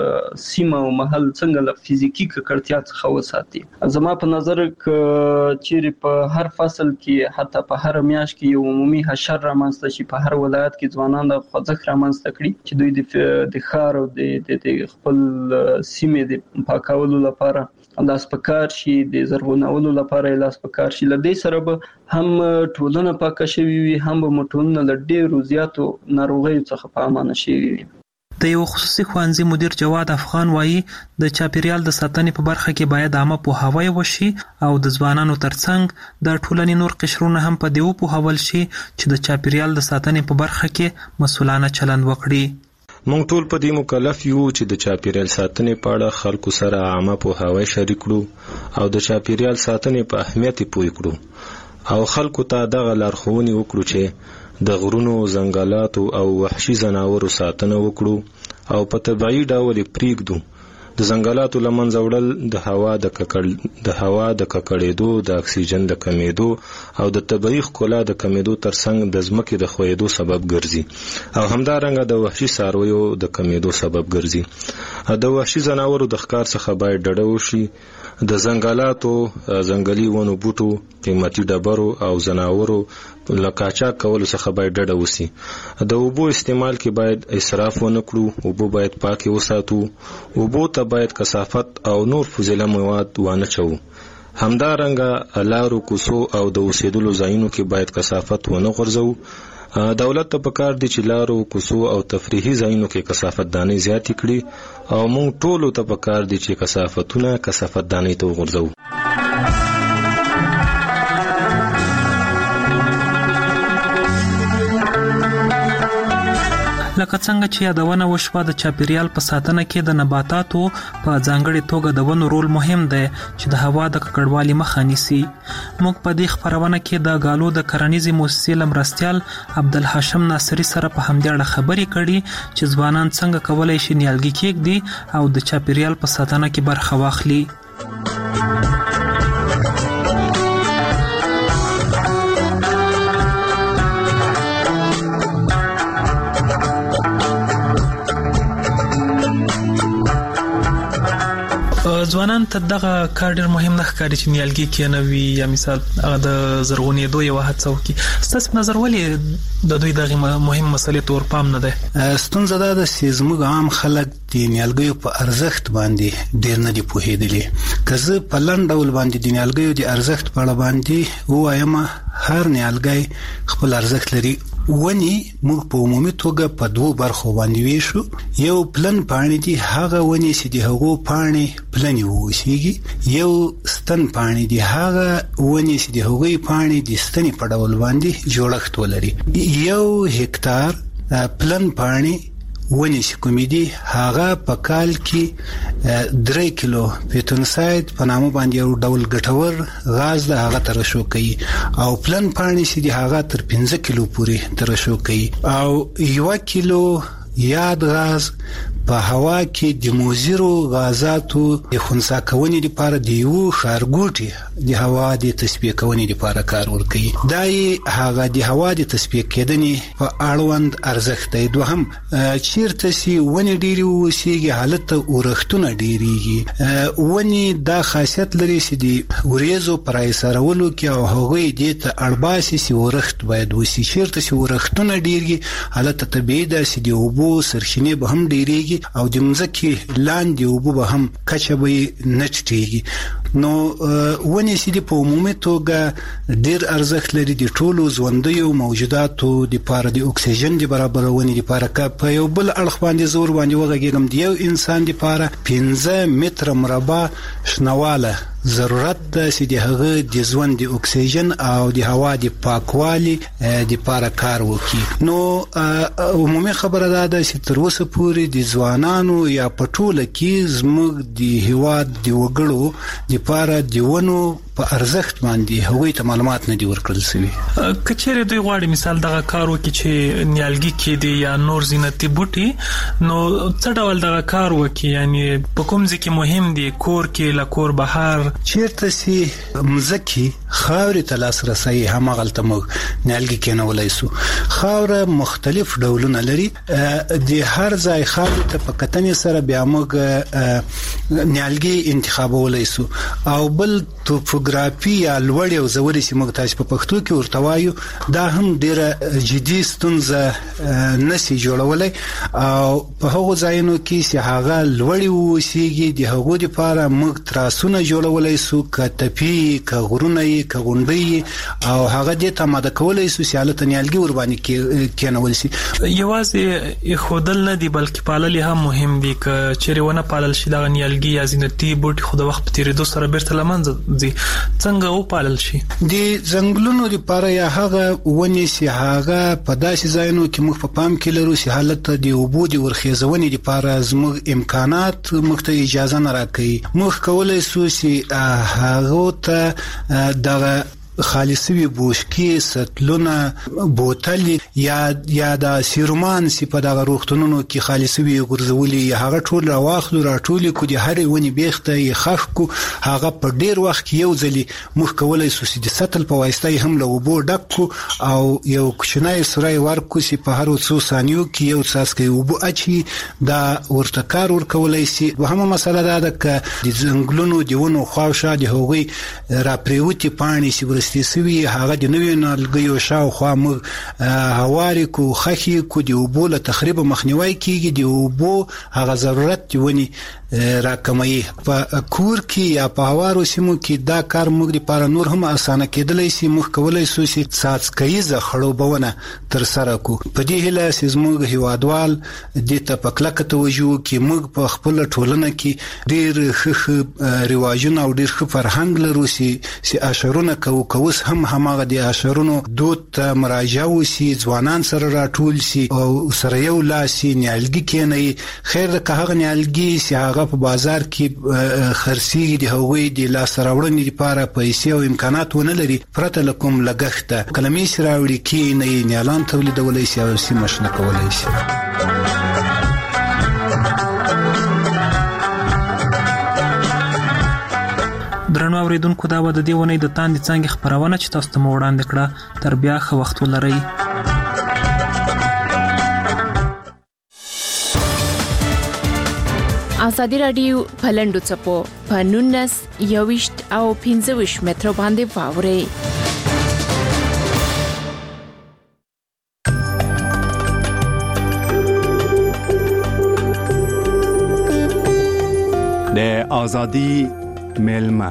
سیمه او محل څنګه له فزیکی ککړتیا څخه وساتي. زما په نظر ک چیرې په هر فصل کې حتی په هر میاشت کې یو عمومي حشر رامنځته شي په هر ولایت کې ځوانان د خوځښت رامنځته کړي چې دوی د ښار او د خپل سیمې د پاکولو لپاره لاس پکار شي، د زرغونولو لپاره لاس پکار شي. لدې سره به هم ټولنه پاکه شوي وي، هم به ټولنه له ډېرو زیاتو ناروغیو څخه په امانه شوي وي. د یو خصوصي ښوونځي مدیر جواد افغان وایي د چاپیریال د ساتنې په برخه کې باید عامه پوهاوی وشي او د ځوانانو ترڅنګ د ټولنې نور قشرونه هم په دې وپوهول شي چې د چاپیریال د ساتنې په برخه کې مسؤلانه چلند وکړي. مونږ ټول په دې مکلف یو چې د چاپیریال ساتنې په اړه خلکو سره عامه پوهاوی شریک کړو او د چاپیریال ساتنې په اهمیت پوه کړو او خلکو ته دغه لارښوونې وکړو چې د غرونو، ځنګلاتو او وحشي ځناورو ساتنه وکړو او په طبیعي ډول پریږدو. د ځنګلاتو له منځه وړل د هوا د ککړ د هوا د ککړېدو، د اکسیجن د کمیدو او د طبیعي ښکلا د کمیدو ترڅنګ د ځمکې د ښویېدو سبب ګرځي او همدارنګه د وحشي څارویو د کمیدو سبب ګرځي. د وحشي ځناورو د ښکار څخه باید ډډه وشي. د ځنګلاتو، ځنګلي ونو بوټو، قیمتي ډبرو او ځناورو له قاچاق کولو څخه باید ډډه وشي. د اوبو استعمال کې باید اسراف ونه کړو، اوبه باید پاکې وساتو، اوبو ته باید کثافت او نور فضله مواد وانه چوو. همدارنګه لارو، کوڅو او د اوسېدلو ځایونو کې باید کثافت ونه غورځوو. دولت ته پکار دی چې لارو، کوڅو او تفریحي ځایونو کې کثافت دانۍ زیاتې کړي او موږ ټولو ته پکار دی چې کثافتونه کثافت دانۍ ته وغورځوو. لکه څنګه چې یادونه وشوه د چاپیریال په ساتنه کې د نباتاتو په ځانګړي توګه د ونو رول مهم دی چې د هوا د ککړوالي مخه نیسي. موږ په دې خپرونه کې د غالو د کرنیزې موسسې له مرستیال عبدالحاشم ناصري سره په همدې اړه خبرې کړي چې ځوانان څنګه کولی شي نیالګي کېږدي او د چاپیریال په ساتنه کې برخه واخلي. ځوانان ته دغه کار ډېر مهم نه ښکاري چې نیالګي کېنوي یا مثال هغه د زرغونېدو یوه هڅه وکړي. ستاسو په نظر ولې د دوی دغې مهم مسلې ته ورپام نه دی؟ ستونزه دا ده چې زموږ عام خلک د نیالګیو په ارزښت باندې ډېر نه دي پوهېدلي. که زه په لنډ ډول باندې د نیالګیو د ارزښت په اړه باندې ووایم، هر نیالګی خپل ارزښت لري. ونی موږ په عمومي توګه په دوو برخو باندې ویشو. یو پلن پاڼې دي، هغه ونی چې د هغو پاڼې پلنې واوسېږي. یو ستن پاڼې دي، هغه ونی چې د هغوی پاڼې د ستنې په ډول باندې جوړښت ولري. یو هکتار پلن پاڼې ونی چې کومې دي، هغه په کال کې درې کیلو پیتونساید په نامه باندې یو ډول ګټور غاز ده، هغه ترشح کوي. او پلن پاڼې چې دي، هغه تر پنځه کیلو پورې ترشح کوي. او یو کیلو یاد غاز په هوا کې د موزیرو غازاتو د خنثی کونې لپاره د یو ښارګوټي د هوا د تصفیه کونې لپاره کار ورکوي. دا یې هغه د هوا د تصفیه کېدنې په اړوند ارزښت دی. دوهم چیرته چې ونې ډېرې واوسېږي هلته اورښتونه ډېرېږي. ونې دا خاصیت لري چې د وریځو په راایسارولو کې او هغوی دې ته اړ باسي چې اورښت باید وسي. چیرته چې اورښتونه ډېرېږي هلته طبیعي ده چې د اوبو سرچینې به هم ډېرېږي او د مځکې لاندې اوبو به هم کچه به یې نه ټیټېږي. نو ونې چې دي په عمومي توګه ډېر ارزښت لري د ټولو ژوندیو موجوداتو دپاره د اکسیجن د برابرونې دپاره. که په یو بل اړخ باندې زور باندې وغږېږم د یو انسان دپاره پنځه متره مربع شنواله ضرورت ده چې د هغه د ژوند د اکسیجن او د هوا د پاکوالي د لپاره کار وکړي. نو عمومي خبره دا ده چې تر اوسه پورې د ځوانانو یا په ټوله کې زموږ د هېواد د وګړو دپاره د ونو په ارزښت باندې هغوی ته معلومات نه دي ورکړل شوي. که چیرې دوی غواړي مثال دغه کار وکړي چې نیالګي کېدي یا نور زینتي بوټي، نو څه ډول دغه کار وکړي؟ یعنی په کوم ځای کې مهم دي؟ کور کې، له کور بهر؟ چیرته چې مځکې خاورې ته لاسرسی هماغلته موږ نیالګي کېنولی سو. خاوره مختلف ډولونه لري. د هر ځای خاورې ته په کتنې سره بیا موږ نیالګي انتخابولی سو. او بل توپوګرافي یا لوړې او ژورې چې موږ تاسو په پښتو کې ورته وایو، دا هم ډېره جدي ستونزه نشي جوړولی. او په هغو ځایونو کې چې هغه لوړې واوسېږي د هغو دپاره موږ تراسونه جوړولی سو، که تپي، که غرونه یې، که غونډۍ او هغه دې ته آماده کولی سو چې هلته نیالګي ورباندې کېنول شي. یوازې ایښودل نه دي بلکې پالل یې هم مهم دي. که چیرې ونه پالل شي دغه نیالګي یا زینتي بوټي خو د وخت په تېرېدو سره بیرته له منځه ځي، څنګه وپالل شي؟ د ځنګلونو دپاره یا هغه ونې چې هغه په داسې ځایونو کې موږ په پام کې لرو چې هلته د اوبو د ورخیزونې دپاره زموږ امکانات موږ ته اجازه نه راکوي. موږ کولی سو چې هغو ته دغه خالصوي بوشکې، سطلونه، بوتل یا یا د سیرومان چې په دغه روغتونونو کې خالصوي ګرځولي هغه ټول راواخلو، راټولې کړو، د هرې ونې بیخته یې خښ کړو. هغه په ډېر وخت کې یو ځلې موږ کولی سو چې د سطل په واسطه یې هم له اوبو ډک کړو او یو کوچنی سوری ورکړو چې په هرو څو ثانیو کې یو څاڅکی اوبه اچوي. دا ورته کار ورکولی شي. دوهمه مسله دا ده که د ځنګلونو د ونو خواوشا د هغوی راپرېوتې پاڼې چې سوي هغه د نویو نیالګیو شاوخوا موږ هوارې کو، خښې کو، د اوبو له تخریبه مخنیوی کیږي. د اوبو هغه ضرورت د ونې راکموي. په کور کې یا په هوارو سیمو کې دا کار موږ لپاره نور هم اسانه کېدلی شي. موږ کولی سو چې څاڅکیزه خړوبونه ترسره کړو. په دې هیله چې زموږ هیوادوال دې ته په کلکه توجه وکړي. موږ په خپله ټولنه کې ډېر ښه ښه رواجونه او ډېر ښه فرهنګ لرو چې اشعرونه کوو. که اوس هم هماغه د اشعرونو دود ته مراجعه وشي، ځوانان سره راټول شي او سره یو لاس شي، نیالګي کېنوي. خیر ده که هغه نیالګي چې هغه په بازار کې خرڅېږي د هغوی د لاسته راوړنې لپاره پیسې او امکانات ونه لري، پرته له کوم لګښته کلمې چې راوړي کېنوي، نیالان تولیدولی شي او سیمه شنه کولی شي. درنو اوریدونکو، دا و د دې ونې د تاندې څانګې خپرونه چې تاسو ته مو وړاندې کړه. تر بیا ښه وخت ولرئ. ازادي راډیو په لنډو څپو په نولس یوویشت او پنځه ویشت مترو باندې واورئ. د ازادي ملما.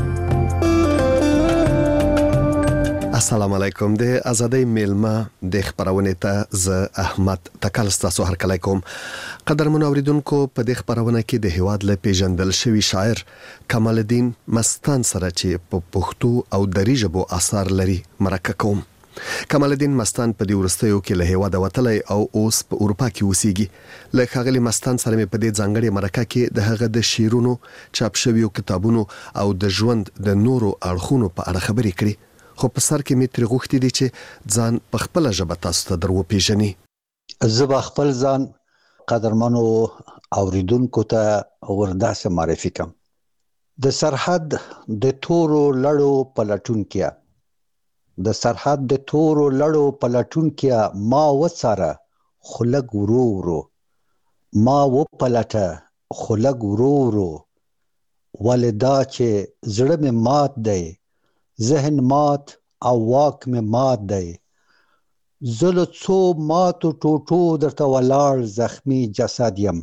السلام علیکم. د ازادۍ میلمه د خبرونه ته ز احمد تکل ستاسو هر کله کوم. قدرمن اوریدونکو، په دې خبرونه کې د هواد له پیژندل شوی شاعر کمال الدین مستان سره چې په پښتو او دری ژبو آثار لري مرکه کوم. کمال الدین مستان په دې ورستیو کې له هواد وتلی او اوس په اروپا کې اوسېږي. له ښاغلي مستان سره مې په دې ځانګړي مرکه کې د هغه د شعرونو، چاپ شویو کتابونو او د ژوند د نورو اړخونو په اړه خبرې کړې. خو په سر کې مې ترې غوښتي دي چې ځان په خپله ژبه تاسو ته در وپېژني. زه به خپل ځان قدرمنو اوریدونکو ته ورداسه معرفي کوم. د سرحد د تورو لړو پلټونکیا د سرحد د تورو لړو پلټونکیا ما وڅاره خلګ ورو ورو ما وپلټه خلګ ورو ورو ولدا چې زړه مې مات دی ذهن مات او واک مې مات دی زه له څو ماتو ټوټو درته ولاړ زخمی جسد یم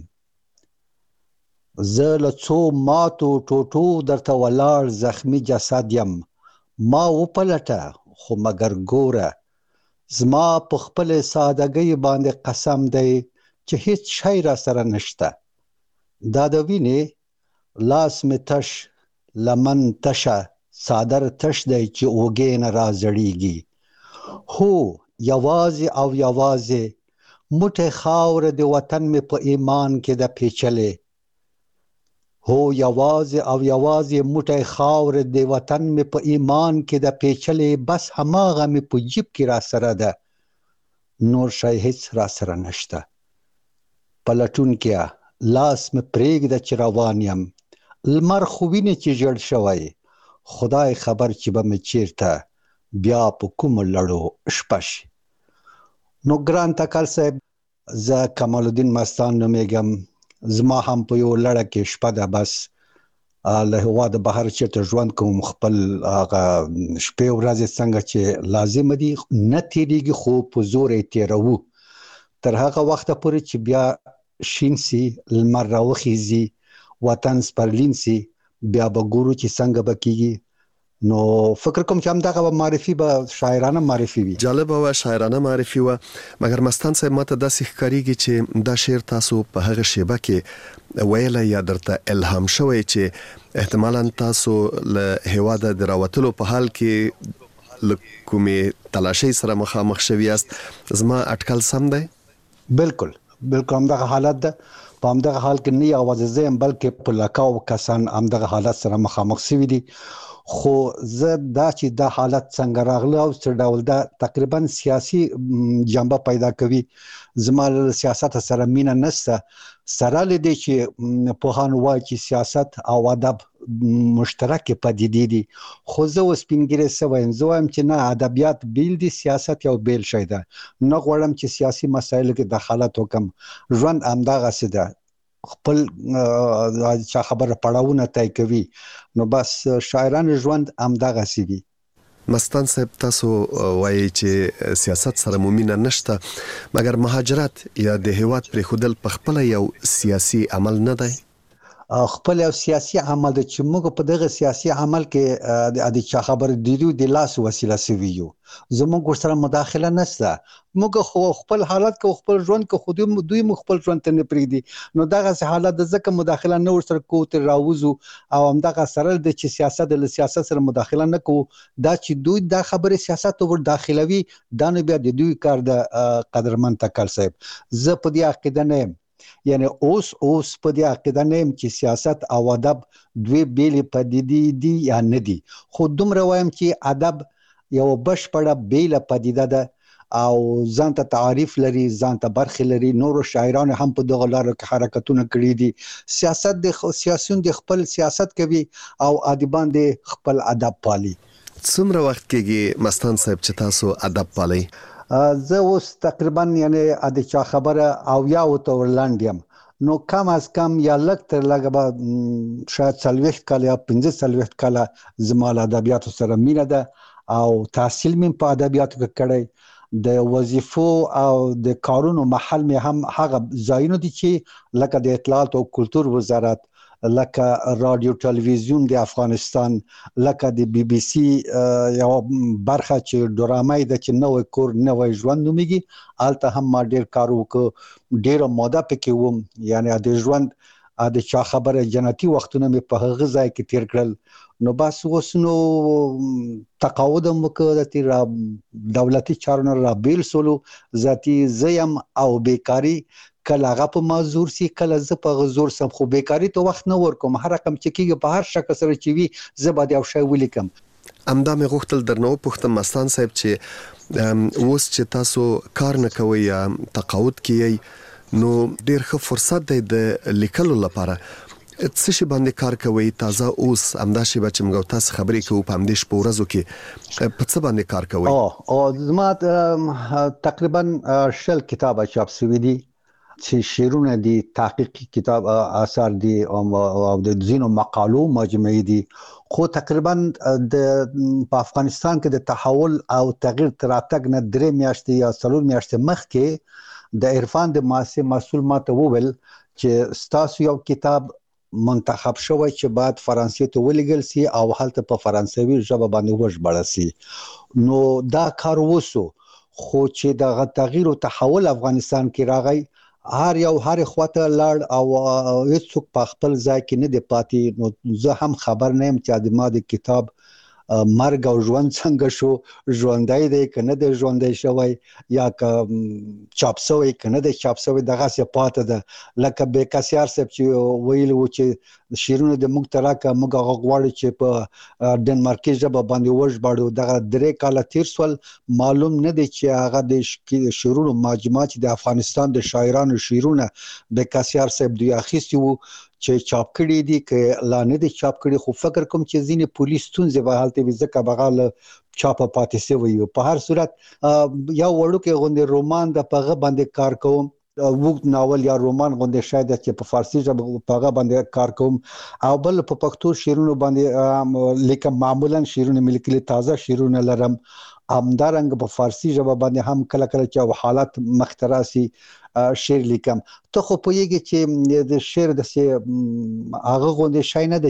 زه له څو ماتو ټوټو درته ولاړ زخمی جسد یم ما وپلټه خو مګر ګوره زما په خپل سادهګۍ باندې قسم دی چې هیڅ شی را سره نشته دا د وینې لاس مې تش لمن تشه صادر تش دی چې اوږې نه را زړیږي هو یوازې او یوازې موټی خاوره د وطن مې په ایمان کې د پیچلې هو یوازې او یوازې موټی خاوره د وطن مې په ایمان کې د پیچلې بس هماغه مې په جیب کې را سره ده نور شی هیڅ را سره نشته پلټونکیا لاس مې پرېږده چې روان یم لمر خو وینې چې ژړ شوی خدای خبر چې به مې چیرته بیا په کومو لړو شپه شي. نو ګران تکل صاحب زه کمال الدین مستان نومیږم زما هم په یو لړه کې شپه ده بس له هېواده بهر چېرته ژوند کوم خپل هغه شپې ورځې څنګه چې لازم دي نه تېرېږي خو په زور یې تېروو تر هغه وخته پورې چې بیا شین سي لمر راوخیږي وطن سپرلین سي بیا به ګورو چې څنګه به کېږي نو فکر کوم چې همدغه معرفي به شاعرانه معرفي وي جالبه وه شاعرانه معرفي وه مګر مستان صاحب ماته داسې ښکارېږي چې دا شعر تاسو په هغه شیبه کې ویلی یا درته الهام شوی چې احتمالا تاسو له هېواده د راوتلو په حال کې له کومې تلاشۍ سره مخامخ شوي یاست زما اټکل سم دی؟ بالکل بالکل همدغه حالت ده په همدغه حال کې نه یوازې زه یم بلکې په لکاو کسان همدغه حالت سره مخامخ شوي دي خو زه دا چې دا حالت څنګه راغله او څه ډول دا تقریبا سیاسي جنبه پیدا کوي زما له سیاست سره مینه نشته سره له دې چې پوهان وایي چې سیاست او ادب مشترکې پدیدې دي خو زه اوس سپینږیری شوی یم زه وایم چې نه ادبیات بیل دي سیاست یو بیل شی ده نه غواړم چې سیاسي مسایلو کې دخالت وکړم ژوند همدغسې ده خپل چا خبره پړاوونه طی کوي نو بس شاعران ژوند همدغسې دي. مستان صاحب تاسو وایي چې سیاست سره مو مینه نشته مګر مهاجرت یا د هېواد پرېښودل پخپله یو سیاسي عمل نه دی؟ خپل یو سیاسي عمل دی چې موږ په دغه سیاسي عمل کې د چا خبرې دیدو د لاس وسیله سوي یو زموږ ورسره مداخله نشته موږ خو خپل حالت کې خپل ژوند کې خو دوی مو خپل ژوند ته نه پرېږدي نو دغسې حالت د ځکه مداخله نه ورسره کوو ترې راوځو او همدغه سره د چې سیاست له سیاست سره مداخله نه کوو دا چې دوی دا خبرې سیاست ته ور داخلوي دا نو بیا د دوی کار د قدرمن تکل صاحب زه په دې عقیده نه یم یعنی اوس اوس په دې عقیده نه یم چې سیاست او ادب دوی بیلې پدیدې دي یا نه دي خو دومره وایم چې ادب یو بشپړه بیله پدیده ده او ځان ته تعریف لري ځان ته برخې لري نورو شاعرانو هم په دغه لارو کې حرکتونه کړي دي سیاست د سیاسیون د خپل سیاست کوي او ادیبان د خپل ادب پالي. څومره وخت کېږي مستان صاحب چې تاسو ادب پالئ؟ زه اوس تقریبا یعنی د چا خبره او یا ته ورلاند یم نو کم از کم یا لږ تر لږه به شاید څلوېښت کاله یا پنځه څلوېښت کاله زما له ادبیاتو سره مینه ده او تحصیل مې په ادبیاتو کې کړی د وظیفو او د کارونو محل مې هم هغه ځایونه دي چې لکه د اطلاعات او کلتور وزارت لکه رادیو ټلویزیون د افغانستان لکه د بی بی سی یو برخه چې ډرامه ده چې نوې کور نوې ژوند نومیږي هلته هم ما ډیر کار وکړ ډیره موده پکې وم یعنی د ژوند د چا خبره جنتی وختونه مې په هغه ځای کې تیر کړل نو بس اوس نو تقاعد هم وکړ د دولتي چارو نه رابیل سولو ذاتي زیم او بیکاری کله هغه په معذور سي کله زه په غزور سم خو بیکاری ته وخت نه ورکوم هر رقم چې کېږي په هر شکل سره چې وي زه باید یو شی ولیکم. همدا مې غوښتل درنه وپوښتم مستان صاحب چې اوس چې تاسو کار نه کوئ یا تقاعد کیئ نو ډیر ښه فرصت دی د لیکلو لپاره. څه شي باندې کار کوي تازه اوس همدا شی به چې موږ تاسو خبرې کوو په همدې شپه ورځو کې په څه باندې کار کوي؟ او او زما تقریبا شل کتابه چاپ شوي دي چې شعرونه دي، تحقیقي کتاب آثار دي او د ځینو مقالو مجموعه دي. خو تقریبا د په افغانستان کې د تحول او تغییر تراتګ نه درې میاشتې یا څلور میاشتې مخکې د عرفان د مؤسسې مسؤل ماته وویل چې ستاسو یو کتاب منتخب شوی چې بعد فرانسې ته ولېږل سي او هلته په فرانسوي ژبه باندې وژباړل سي. نو دا کار وسو، خو چې د تغییر او تحول افغانستان کې راغی، هر یو هر خواته لاړ او هیڅوک په خپل ځای کې نه دی پاتې. نو زه هم خبر نه یم چې د ما د کتاب مرګ او ژوند څنګه شو، ژوندۍ دی که نه دی ژوندۍ شوی، یا که چاپ شوی که نه دی چاپ شوی، دغسې پاته ده. لکه بېکسیار صاحب چې ویلي وو چې شعرونه د موږ ته راکړه، موږ هغه غواړو چې په ډنمارکي ژبه باندې وژباړو. دغه درې کاله تیر سول، معلوم نه دی چې هغه د شعرونو مجموعه چې د افغانستان د شاعرانو شعرونه بېکسیار صاحب دوی اخیستي وو چې چاپ کړي دي که لا نه دي چاپ کړي. خو فکر کوم چې ځینې پولیس ستونزې به هلته وي، ځکه به هغه چاپه پاتې شوی وي. په هر صورت یو وړوکی غوندې رومان د په هغه باندې کار کوم، وګد ناول یا رومان غوندې شاید چې په فارسي ژبه په هغه باندې کار کوم، او بل په پښتو شعرونو باندې لیکم. معمولا شعرونه مې لیکلي، تازه شعرونه لرم. همدارنګه په فارسي ژبه باندې هم کله کله چې حالات مخته راسي شعر لیکم. ته خو پوهیږي چې د شعر داسې هغه غوندې شی نه ده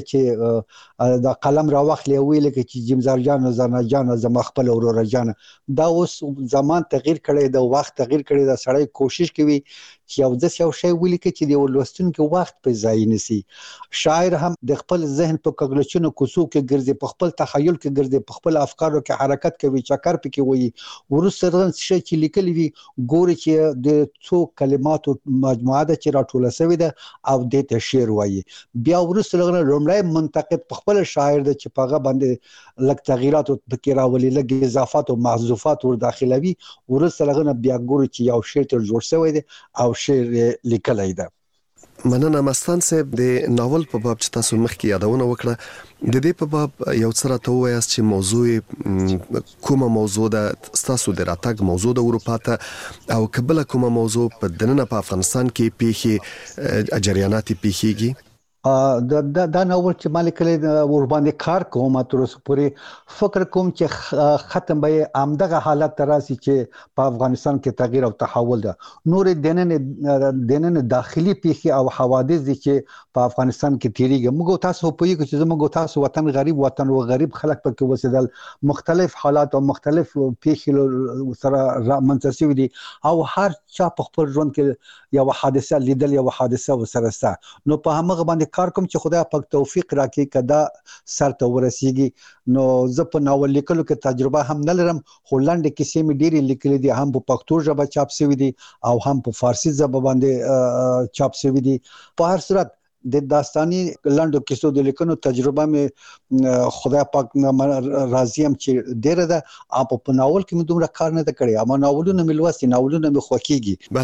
چې د قلم راواخلې او ویې لیکې چې جیمزار جانه زرنا جانه زما خپله وروره جانه. دا اوس زمان تغییر کړی ده، وخت تغییر کړی ده. سړی کوشش کوي چې یو داسې یو شی ولیکي چې د یو لوستونکي وخت پرې ضایع نه سي. شاعر هم د خپل ذهن په کږلچونو کوڅو کې ګرځي، په خپل تخیل کې ګرځي، په خپل افکارو کې حرکت کوي، چکر پکې وایي. وروسته دغه شی چې لیکلی وي ګوري چې د څو کلماتو مجموعه ده چې راټوله شوې ده او دې ته شعر وایي. بیا وروسته دغه لومړی منتقد په خپل شاعر ده چې په هغه باندې لږ تغییرات پکې راولي، لږ اضافات او محذوفات ور داخلوي. وروسته دغه بیا ګوري چې یو شعر تر جوړ شوی دی او شعر لیکلی ده. مننه مستان صاحب. د ناول په باب چې تاسو مخکې یادونه وکړه، د دې په باب یو څه راته ووایاست چې موضوع کومه موضوع ده، تاسو د راتګ موضوع د اروپا ته، او کبله کومه موضوع په دننه په افغانستان کې پیښې جریانات پیښیږي؟ دا دا ناول چې ما لیکلی ور باندې کار کوم تر اوسه پورې، فکر کوم چې ختم به همدغه حالت ته راسي چې په افغانستان کې تغییر او تحول ده. نورې دننه دننه داخلي پیښې او حوادث دي چې په افغانستان کې تیریږي. موږ تاسو پوهیږئ چې موږ تاسو وطن غریب وطن او غریب خلک پکې وسیدل، مختلف حالات او مختلف پیښې سره منځسي دي، او هر چا په خپل ژوند کې یو حادثه لیدل، یو حادثه وسره ستا. نو په همغه باندې کار کوم چې خدای پاک توفیق راکړي کدا سر ته ورسیږي. نو زه په ناول لیکلو کې تجربه هم نه لرم، خو لنډې کیسې مې ډېرې لیکلې دي، هم په پښتو ژبه چاپ شوي دي او هم په فارسي ژبه باندې چاپ شوي دي. په هر صورت د داستاني لنډو کیسو د لیکنو تجربه مې خدای پاک راضي یم چې ډېره ده. او په ناول کې مې دومره کار نه ده کړی، اما ناولونه مې لوستي، ناولونه مې خوښیږي.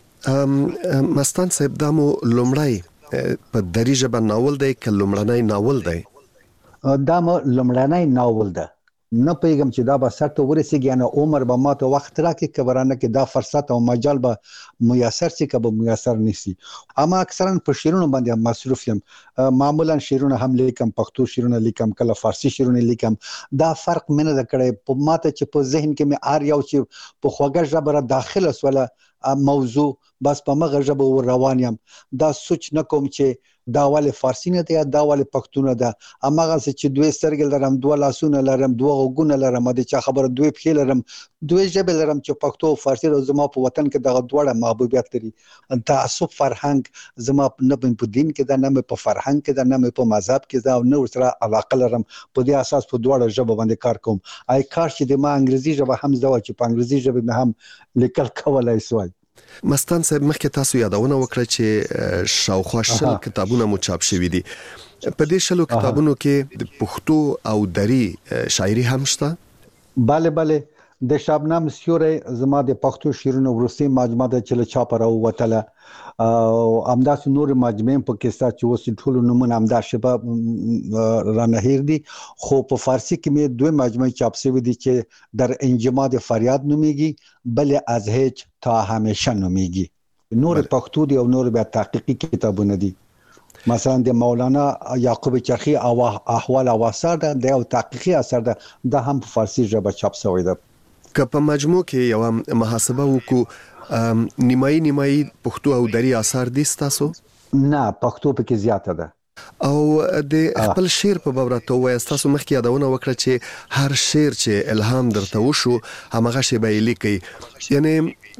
بله مستان صاحب، دا مو لومړی په دری ژبه ناول دی که لومړنی ناول دی؟ دا مو لومړنی ناول ده. نه پوهیږم چې دا به سر ته ورسیږي، نه عمر به ماته وخت راکړي که ورانه کې دا فرصت او مجال به میسر شي که به میسر نشي. اما اکثرا په شعرونو باندې مصروف یم. معمولا شعرونه هم لیکم، پښتو شعرونه لیکم، کله فارسی شعرونه لیکم. دا فرق مې نه کړی په ماته چې په ذهن کې مې هر یو چې په خوږه ژبه را داخله سوله موضوع، بس په مغه ژبه ور روان یم. دا سوچ نه کوم چې دا ولې فارسی نه دی یا دا ولې پښتو نه ده. هماغه چې دوی سترګې لرم، دوه لاسونه لرم، دوه غوږونه لرم، د چا خبره دوی پښې لرم، دوی ژبې لرم چې پښتو او فارسی او زما په وطن کې دغه دواړه محبوبیت لري. تعصب فرهنګ زما نه په دین کې ده، نه په فرهنګ کې ده، نه په مذهب کې ده، او نه ورسره علاقه لرم. په دې اساس په دواړه ژبه باندې کار کوم. آی کاش چې د ما انګریزي ژبه هم زده وای چې په انګریزي ژبه مې هم لیکل کولای سوای. مستان صاحب، مخکې تاسو یادونه وکړه چې شاوخوا شل کتابونه مو چاپ شوي دي. په دې شلو کتابونو کې د پښتو او دری شاعري هم شته؟ بله بله، د شبنم سیوری زما د پښتو شعرونو وروستۍ مجموعه ده چې له چاپه راووتله او همداسې نور مجموعې په کې ستا چې اوس ټولو نومونه همدا شبه رانه هیر دي خو په فارسي کې مې دوه مجموعې چاپ شوي دي چې در انجماد فریاد نومیږي بل از هیچ تا همیشه نومیږي نور پښتو دي او نور بیا تحقیقي کتابونه دي مثلا د مولانا یعقوب چرخی او احوال او آثار ده د تحقیقي اثر ده د هم په فارسي ژبه چاپ شوی ده که په مجموع کې یو محاسبه وکړو نیمایي نیمایي پښتو او دري اثار دي تاسو نه پښتو پکې زیاته ده او د خپل شعر په باب راته وایي تاسو مخکې یادونه وکړه چې هر شعر چې الهام درته وشو همغه شی به لیکي یعنی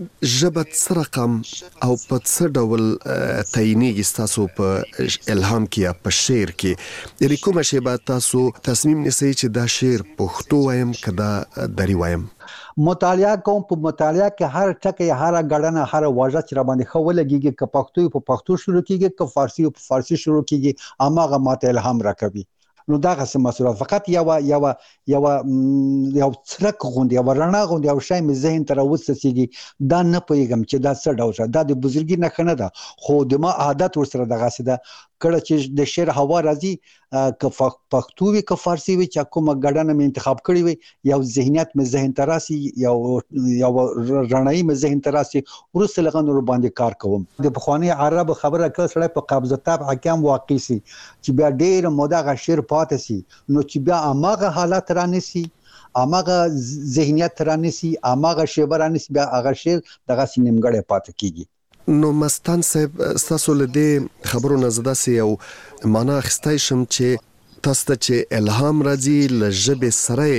ژبه څه رقم او په څه ډول تعینېږي تاسو په الهام کې یا په شعر کې یعنی کومه شی به تاسو تصمیم نیسئ چې دا شعر پښتو وایم که دا دري وایم مطالعه کوم په مطالعه کې هر ټکی هر غړنه هر واژه چې را باندې خو لګيږي که پښتو په پښتو شروع کیږي که فارسی په فارسی شروع کیږي اماغه ماته الهام راکوي نو دا غسه مسوله فقط یو یو یو یو څرک غوندي یو رڼا غوندي یو شی مې ذهن ته راوستسیږي دا نه پوهیږم چې دا څه ډول دا د بزرګي نه خنه ده خو د ما عادت ورسره دغه څه ده کله چې د شعر هوا راځي که پښتو وي که فارسی وي چې کومه غړنه مې انتخاب کړی وي یو ذهنیت مې ذهن ته راسي یو یو رڼایي مې ذهن ته راسي ورسره لغون ور باندې کار کوم د بخوانی عرب خبره کړه سره په قبضه تاب حکم واقع سي چې بیا ډېر موده غ شعر پاتې سي نو چې بیا اماغه حالت رانسي اماغه ذهنیت رانسي اماغه شعر رانسي بیا هغه شعر دغه سینمګړې پاتې کیږي نو مستان صاحب تاسو له دې خبرو نه زده سي او معنا اخستای شم چې تاسو ته چې الهام راځي له ژبې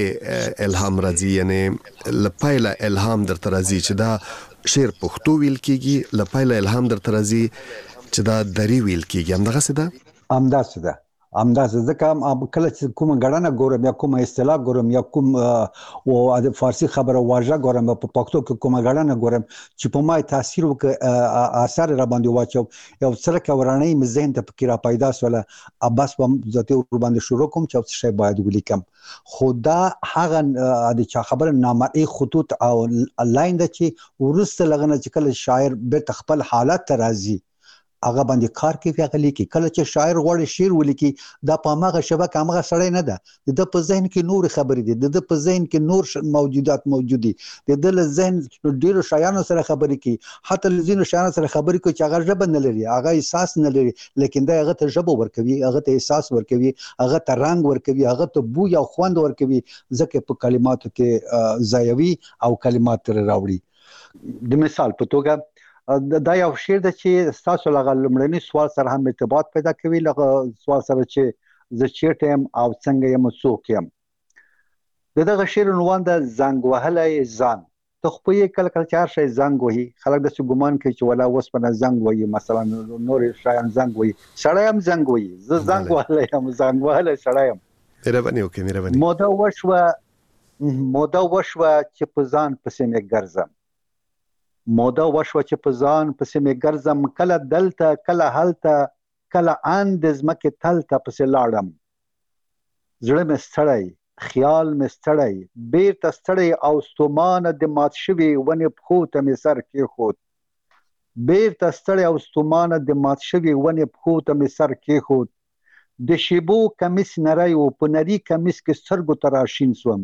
سره الهام راځي یعنی له پایله الهام درته راځي چې دا شعر پښتو ویل کیږي له پایله الهام درته راځي چې دا دري ویل کیږي همدغه څه ده همداسې ده همداسې ځکه کله چې کومه غړنه ګورم یا کومه اصطلاح ګورم یا کوم او د فارسی خبره واژه ګورم په پښتو کې کومه غړنه ګورم چې په ما تاثیر وکړي اثر را باندې واچو یو څه کې ورانه مې ذهن ته فکر پیدا سواله اباس په ذاته ور باندې شروع کوم چې څه شی باید ولیکم خدا هغه د چا خبره نامرئي خطوط او لاین د چې ورسته لغنه چې کله شاعر به خپل حالت راځي هغه باندې کار کوي هغه لیکي کله چې شاعر غوړي شعر ولیکي دا په ماغه شبکه هغه سړی نه ده د په ذهن کې نور خبرې دي د په ذهن کې نور موجودات موجود دي د دل ذهن ډیرو شایانو سره خبرې کوي حتی لزینو شایانو سره خبرې کوي چې هغه ژبه نه لري هغه احساس نه لري لیکن دا هغه ته ژبه ورکوي هغه ته احساس ورکوي هغه ته رنگ ورکوي هغه ته بو یا خوند ورکوي ځکه په کلماتو کې ځایوي او کلمات تر راوړي د مثال په توګه دا یو شعر د چې تاسو لغه لمړنی سوال سره هم ارتباط پیدا کوي لغه سوال سره چې ز چیرته او څنګه یم څوک یم دغه شعر عنوان د زنګ وهلې ځان ته خو یې کله کله چار شي زنګ وهي خلک د ګمان کوي چې ولا وس په زنګ وهي مثلا نور شایان زنګ وهي سړی هم زنګ وهي ز زنګ وهلې هم زنګ وهلې سړی هم مهرباني وکړئ مهرباني موده وشوه موده وشوه چې په ځان پسې مې ګرځم موده وشوه چې په ځان پسې مې ګرځم کله دلته کله هلته کله اند زمکه تلته پسې لاړم زړه مې ستړی خیال مې ستړی بیرته ستړی او ستومانه د مات شوي ونې پښو ته مې سر کېښود بیرته ستړی او ستومانه د مات شوي ونې پښو ته مې سر کېښود د شیبو کمیس نری و په نري کمیس کې سترګو ته راشین سوم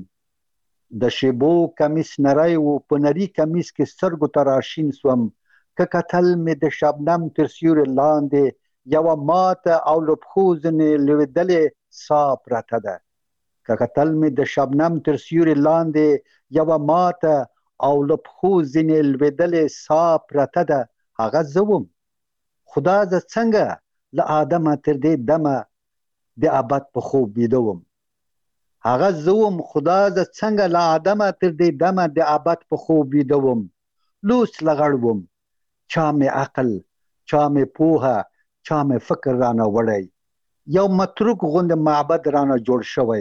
د شیبو کمیس نری و په نري کمیس کې سترګو ته راشین سوم که کتل مې د شبنم تر سیوري لاندې یوه ماته او له پښو ځینې لوېدلې ساه پرته ده که کتل مې د شبنم تر سیوري لاندې یوه ماته او له پښو ځینې لوېدلې ساه پرته ده هغه زه وم خدا زه څنګه له آدمه تر دې دمه د ابد په خوب ویده وم هغه زوم خدا ز څنګه لا ادمه تر دې دمه د ابد په خوب ویدوم لوس لغړوم چا مې عقل چا مې پوهه چا مې فکر رانه وړی یو متروک غوند معبد رانه جوړ شوی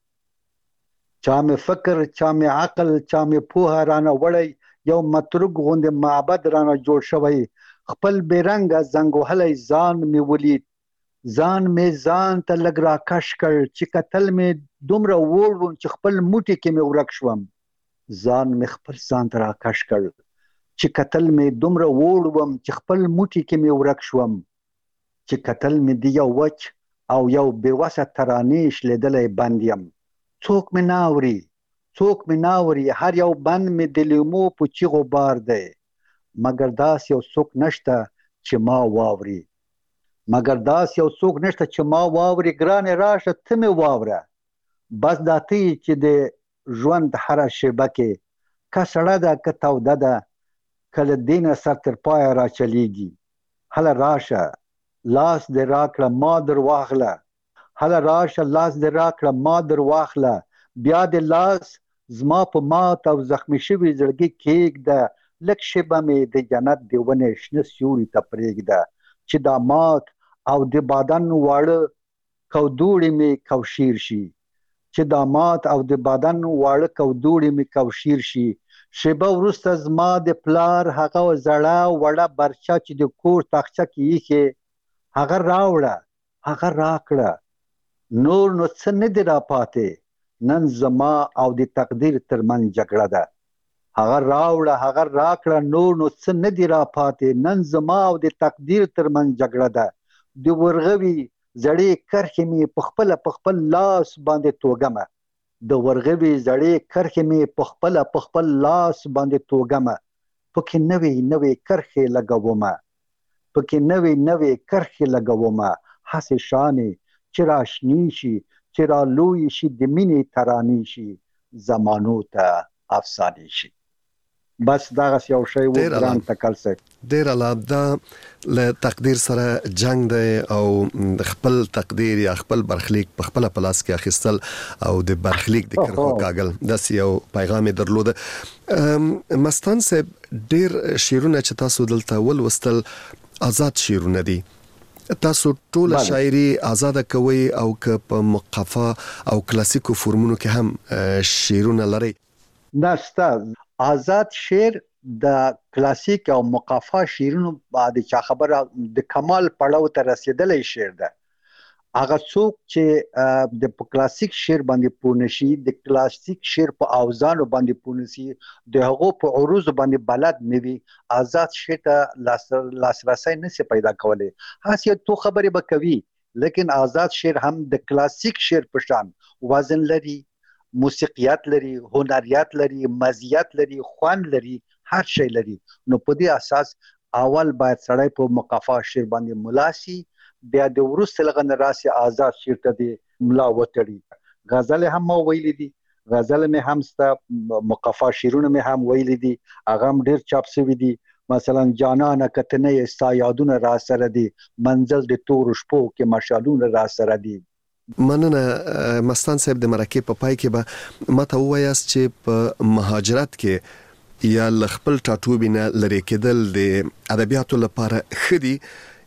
چا مې فکر چا مې عقل چا مې پوهه رانه وړی یو متروک غوند معبد رانه جوړ شوی خپل بیرنګ زنګ وهلی ځان مې ولید ځان مې ځان ته لږ راکش کړ چې کتل مې دومره وړ وم چې خپل موټي کې مې ورک شوم ځان مې خپل ځان ته راکش کړ چې کتل مې دومره ووړ وم چې خپل موټي کې مې ورک شوم چې کتل مې د یو وچ او یو بېوسه ترانې شلېدلی بند یم څوک مې نه اوري څوک مې نه اوري هر یو بند مې د لیمو په چیغو بار دی مګر داسې یو څوک نشته چې ما واوري مګر داسې یو څوک نشته چې ما واوري ګرانې راشه ته مې واوره بس دا ته چې د ژوند هره شیبه کې که سړه ده که توده ده که له دې نه سر تر پایه راچلیږي هله راشه لاس دې راکړه ما در واخله هله راشه لاس دې راکړه ما در واخله بیا دې لاس زما په مات او زخمی شوي زړګي کېږده لږ شیبه مې د جنت د ونې شنه سیوري ته پرېږده چې دا مات او د بدن واړه کودوړې مې کوشیر شي چې دا مات او د بدن واړه کودوړې مې کوشیر شي شیبه وروسته زما د پلار هغه زړه وړه برچه چې د کور تاخچه کې ایښې هغه راوړه هغه راکړه نور نو څه نه دي راپاتې نن زما او د تقدیر ترمنځ جګړه ده هغه راوړه هغه راکړه نور نو څه نه دي راپاتې نن زما او د تقدیر ترمنځ جګړه ده د ورغوي زړې کرښې مې په خپله په خپل لاس باندې توږمه د ورغوي زړې کرښې مې په خپله په خپل لاس باندې توږمه پکې نوې نوې کرښې لګومه پکې نوې نوې کرښې لګومه هسې شانې چې راشنی شي چې را لوی شي د مینې ترانې شي زمانو ته افسانې شي بس دغه یو شی و ګران تکل صاحب ډیر علاوه دا له تقدیر سره جنگ دی او خپل تقدیر یا خپل برخلیک په خپل پلاس کې اخیستل او د برخلیک د کرخو کاغل داس یو پیغام درلوده مستان صاحب ډیر شیرونه چې تاسو دلته ولوستل آزاد شیرونه دي تاسو ټول شاعري آزاد کوي او که په مقفا او کلاسیکو فورمونو کې هم شیرونه لري نشته آزاد شعر د کلاسیک او مقفا شعرونو بعد چا خبره د کمال پړاو ته رسیدلې شعر ده هغه څوک چې د کلاسیک شعر باندې پونشي د کلاسیک شعر په اوزانو باندې پونشي د هغو په عروض باندې بلد نوي آزاد شعر ته لاسرسي نشي پیدا کولای هڅه تو خبره به کوي لیکن آزاد شعر هم د کلاسیک شعر په شان وزن لري موسیقیات لري هنریات لري مزیات لري خوان لري هر شی لري نو په دې اساس اول باید سړی په مقفا شعر باندې ملاسي بیا د ورسته لغن راسي آزاد شعر ته دی ملا وتړي غزل هم ویلي دي غزل مې هم ستا مقفا شعرونه مې هم ویلي دي هغه هم ډیر چاپ شوي دي مثلا جانانه کتنه استا یادونه را سره دي منزل د تور شپو کې مشالونه را سره دي مننه مستان صاحب د مرکه په پای کې به ماته وایاست چې په مهاجرت کې یا خپل ټاټوبینه لري کېدل د ادبیاتو لپاره خدي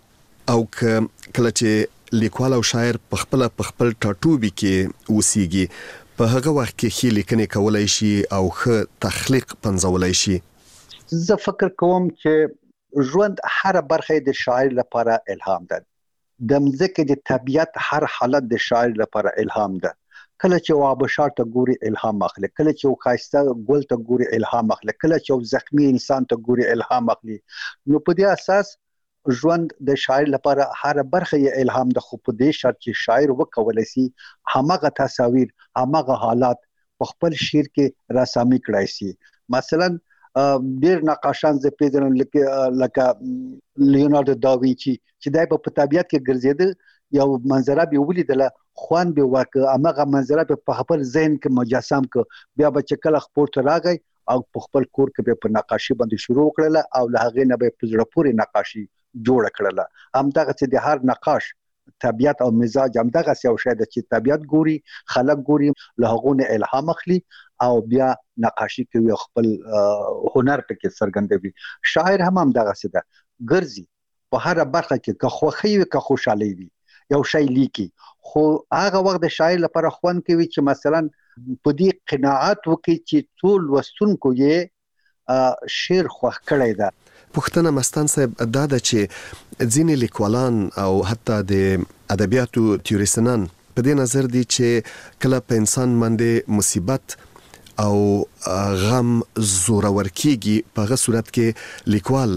او کله چې لیکوال او شاعر په خپل په خپل ټاټوبي کې وسیږي په هغه وخت کې خې لیکنې کولای شي او خ تخلیق پنځولای شي زه فکر کوم چې ژوند هر برخه د شاعر لپاره الهام ده د مځکه د طبيعت هر حالت د شاعر لپاره الهام ده کله چې وابشار ته ګوري الهام اخلي کله چې وخایسته ګل ته ګوري الهام اخلي کله چې زخمی انسان ته ګوري الهام اخلي نو په دې اساس ژوند د شاعر لپاره هر برخه یې الهام ده خو په دې شرط چې شاعر وکولای شي همغه تصاویر همغه حالات په خپل شعر کې رسامي کړای شي مثلا ډیر نقاشان ز پیژنم لکه لیوناردو داوینچي چې دای په طبيعت کې ګرځیدل یو منظره به ولیدله خوان به واکه امغه منظره په خپل ذهن کې مجسم ک بیا به چکل خپل راغی او په خپل کور کې په نقاشي باندې شروع کړله او له هغه نه به په زړه پورې نقاشي جوړ کړله همدغه چې د هر نقاش طبيعت او مزاج همدغه یو شی د چې طبيعت ګوري خلک ګوري له هغه نه الهام اخلي او بیا نقاشي کوي خپل هنر پکې څرګندوي شاعر هم همدغه څه ده ګرځي په هر برخه کې که خوخي وي که خوشالي وي یو شی لیکي خو هغه وخت د شاعر لپاره خوان کوي چې مثلا په دې قناعت وکړي چې ټول وستونکو یې شعر خوښ کړی ده پښتنه مستان صاحب دا د چې ځینې لیکوالان او حتی د ادبیاتو تیوریسنان په دې نظر دي چې کله په انسان باندې مصیبت او غم زورور کیږي په هغه صورت کې لیکوال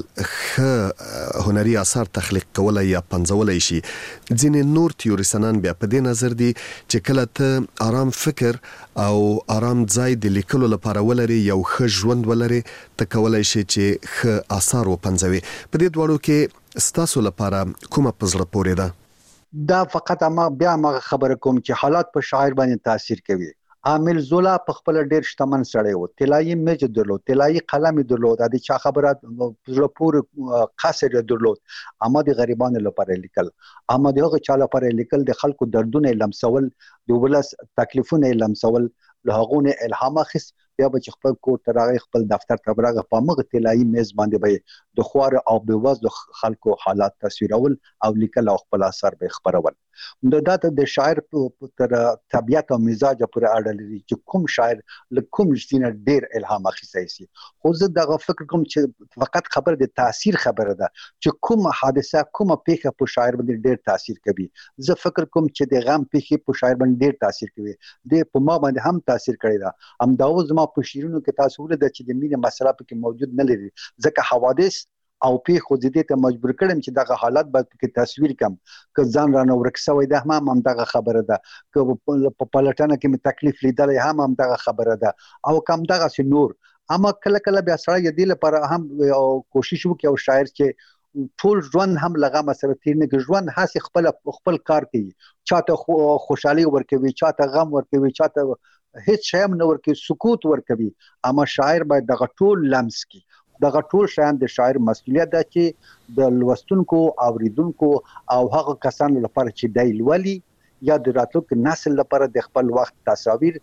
خ هنري اثار تخلیق کولای یا پنځولای شي. ځینې نور تیوریسنان بیا په دې نظر دي چې کله ته آرام فکر او آرام ځای د لیکلو لپاره ولري یو ښه ژوند ولري ته کولای شي چې ښه اثار وپنځوي. په دې دواړو کې ستاسو لپاره کومه په زړه پورې ده؟ دا فقط ما بیا ما خبره کوم چې حالات په شاعر باندې تاثیر کوي. عامل زولا په خپل ډیر شتمن سړی و، طلایي میج درلود، طلایي قلم درلود، د چا خبرات زړه پورې قصر درلود. اما د غریبانو لپاره لیکل، اما د هغه چا لپاره لیکل د خلکو دردونه لمسول، د ولس تکلیفونه لمسول، له هغه الهام اخیست. بیا به چې خپل کور ته راغی، خپل دفتر ته راغی، په مغه طلایي میز باندې به د خوار او بېوزلو خلکو حالات تصویرول او لیکل او خپل اثر به خبرول. د داته د شاعر تر طبیعت او مزاج پورې اړه لري چې کوم شاعر له کوم ځینه ډیر الهام اخیستی شي. خو زه دغه فکر کوم چې فقط خبر د تاثیر خبره ده چې کوم حادثه کومه پیښه په شاعر باندې ډیر تاثیر کوي. زه فکر کوم چې د غم پیښه په شاعر باندې ډیر تاثیر کوي، د په ما باندې هم تاثیر کړی ده. هم دا اوس ما په شیرونو کې تاسو ولید چې د مینې مسله پکې موجود نه لري، ځکه حوادث او پیښو د دې ته مجبور کړم چې دغه حالات به کې تصویر کم. که ځان رانه ورک شوی ده هم هم دغه خبره ده، که په پلټنه کې مې تکلیف لیدلی هم هم دغه خبره ده، او کم دغه نور. اما کله کله بیا سړی دې لپاره هم کوشش وکړي او شاعر چې ټول ژوند هم لغه سره تیر نه کې، ژوند هسې خپل خپل کار کوي، چاته خوشحالي ورکوي، چاته غم ورکوي، چاته هیڅ شی هم نه ورکوي، سکوت ورکوي. اما شاعر باید دغه ټول لمس کړي. دغه ټول شیان د شاعر مسؤلیت ده چې د لوستونکو، اوریدونکو او هغه کسانو لپاره چې دی لولي یا د راتلونکي نسل لپاره د خپل وخت تصاویر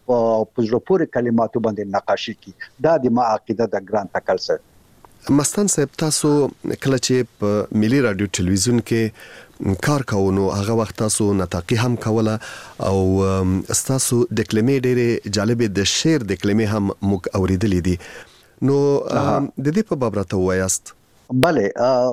په زړه پورې کلماتو باندې نقاشي کړي. دا د ما عقیده ده ګران تکل سره. مستان صاحب، تاسو کله چې په ملي رادیو ټلویزیون کې کار کوو نو هغه وخت تاسو نطاقي هم کوله او تاسو د کلمې ډېرې جالبې د شعر د کلمې هم موږ اوریدلې دي. نو د دې په باب راته وایاست؟ بله،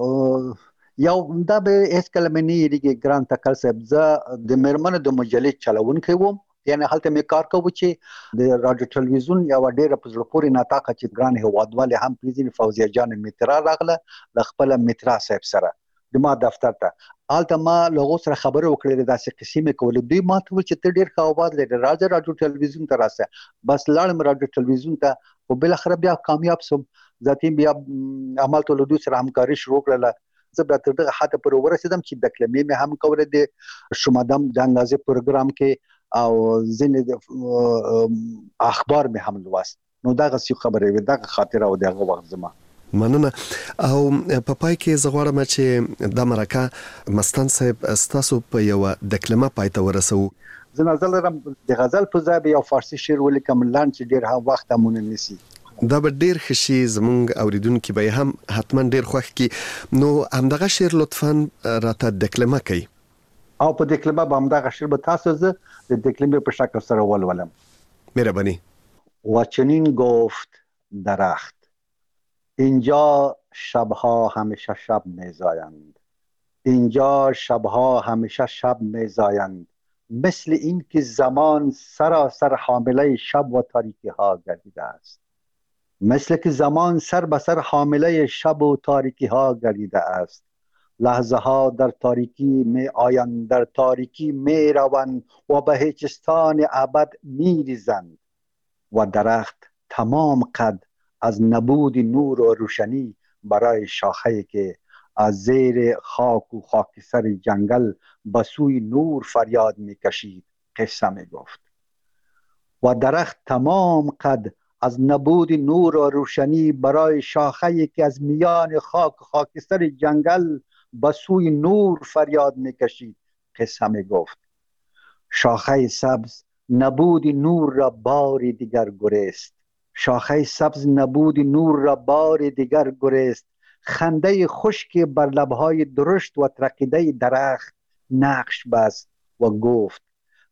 یو دا به هیڅ کله مې نه یېرېږي ګران تکل صاحب. زه د مېرمنو د مجلې چلونکی وم، یعنی هلته مې کار کوو چې د رادیو ټلویزیون یو ډېره په زړه پورې ناطقه چې ګران هېوادوالې هم پیژني، فوزیه جان میترا راغله له خپله میترا صاحب سره د ما دفتر ته. هلته ما له هغو سره خبرې وکړې، داسې قصې مې کولې. دوی ما ته وویل چې ته ډېر ښه آواز لرې، راځه رادیو ټلویزیون ته راسه. بس لاړم رادیو ټلویزیون ته، خو بالاخره بیا کامیاب شوم. ذاتي بیا همالته له دوی سره همکاري شروع کړله. زه بیا تر دغه حده پورې ورسېدم چې د کلمې مې هم کولې د شمادم د انګازې پروګرام کې، او ځینې اخبار مې هم لوست. نو دغه څه خبرې وې، دغه خاطره او دغه وخت زما. مننه. او په پای کې زه غواړم چې د مرکه مستان صاحب ستاسو په یو د کلمه پای ته ورسو. زه نظر لرم د غزل په ځای یو فارسي شعر ولیکم، لاند چې ډېر هم وخت مونږ نیسي. دا به ډېر ښه شي، زموږ اوریدونکي به هم حتما ډېر خوښ کړي. نو همدغه شعر لطفا راته د کلمه کوي. او په د کلمه به همدغه شعر به تاسو زه د د کلمې په شکل سره ولولم. مهربانی. و چنین گفت درخت اینجا شبها همیشه شب میزایند، اینجا شبها همیشه شب میزایند، مثل این که زمان سراسر حامله شب و تاریکی ها گردیده است، مثل که زمان سر به سر حامله شب و تاریکی ها گردیده است. لحظه ها در تاریکی می آیند، در تاریکی می روند و به هیچستان ابد می ریزند. و درخت تمام قد از نبود نور و روشنی برای شاخه‌ای که از زیر خاک و خاکستر جنگل به سوی نور فریاد می‌کشید قصه می‌گفت. و درخت تمام قد از نبود نور و روشنی برای شاخه‌ای که از میان خاک و خاکستر جنگل به سوی نور فریاد می‌کشید قصه می‌گفت. شاخه سبز نبود نور را بار دیگر گریست، شاخه سبز نبود نور را بار دیگر گریست. خنده خشک بر لبهای درشت و ترقیده درخت نقش بست و گفت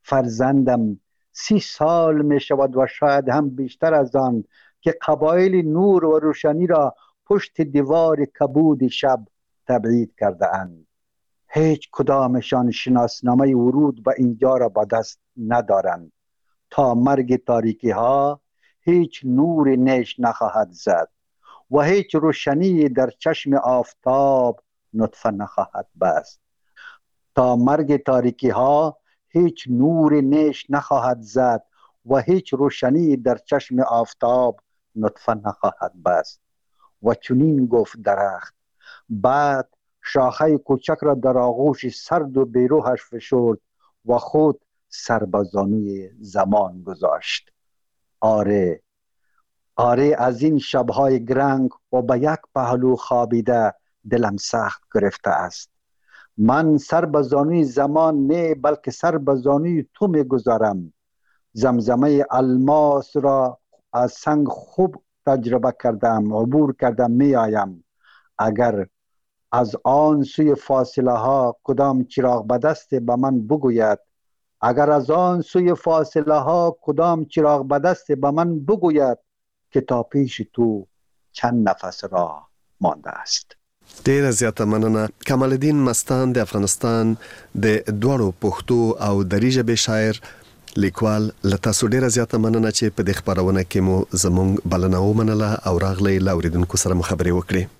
فرزندم سی سال می شود و شاید هم بیشتر از آن که قبایل نور و روشنی را پشت دیوار کبود شب تبعید کرده اند. هیچ کدامشان شناسنامه ورود به اینجا را به دست ندارند. تا مرگ تاریکی ها هیچ نور نیش نخواهد زد و هیچ روشنی در چشم آفتاب نطفه نخواهد بست. تا مرگ تاریکی ها هیچ نور نیش نخواهد زد و هیچ روشنی در چشم آفتاب نطفه نخواهد بست. و چنین گفت درخت. بعد شاخه کوچک را در آغوش سرد و بیروحش فشرد و خود سر به زانوی زمان گذاشت. آره آره از این شبهای گرنگ و به یک پهلو خوابیده دلم سخت گرفته است. من سر به زانوی زمان نه بلکه سر به زانوی تو می گذارم. زمزمه الماس را از سنگ خوب تجربه کردم، عبور کردم، می آیم. اگر از آن سوی فاصله ها کدام چراغ به دست به من بگوید اگر از آن سوی فاصله ها کدام چراغ به دست به من بگوید که تا پیش تو چند نفس راه مانده است. ډیره زیاته مننه. کمال الدین مستان د افغانستان د دوړو پښتو او دری ژبې شاعر لیکوال لته سو ډیره زیاته مننه چې په دې خبرونه کې مو زموږ بلنه ومنله او راغلی لاوریدونکو سره خبرې وکړي.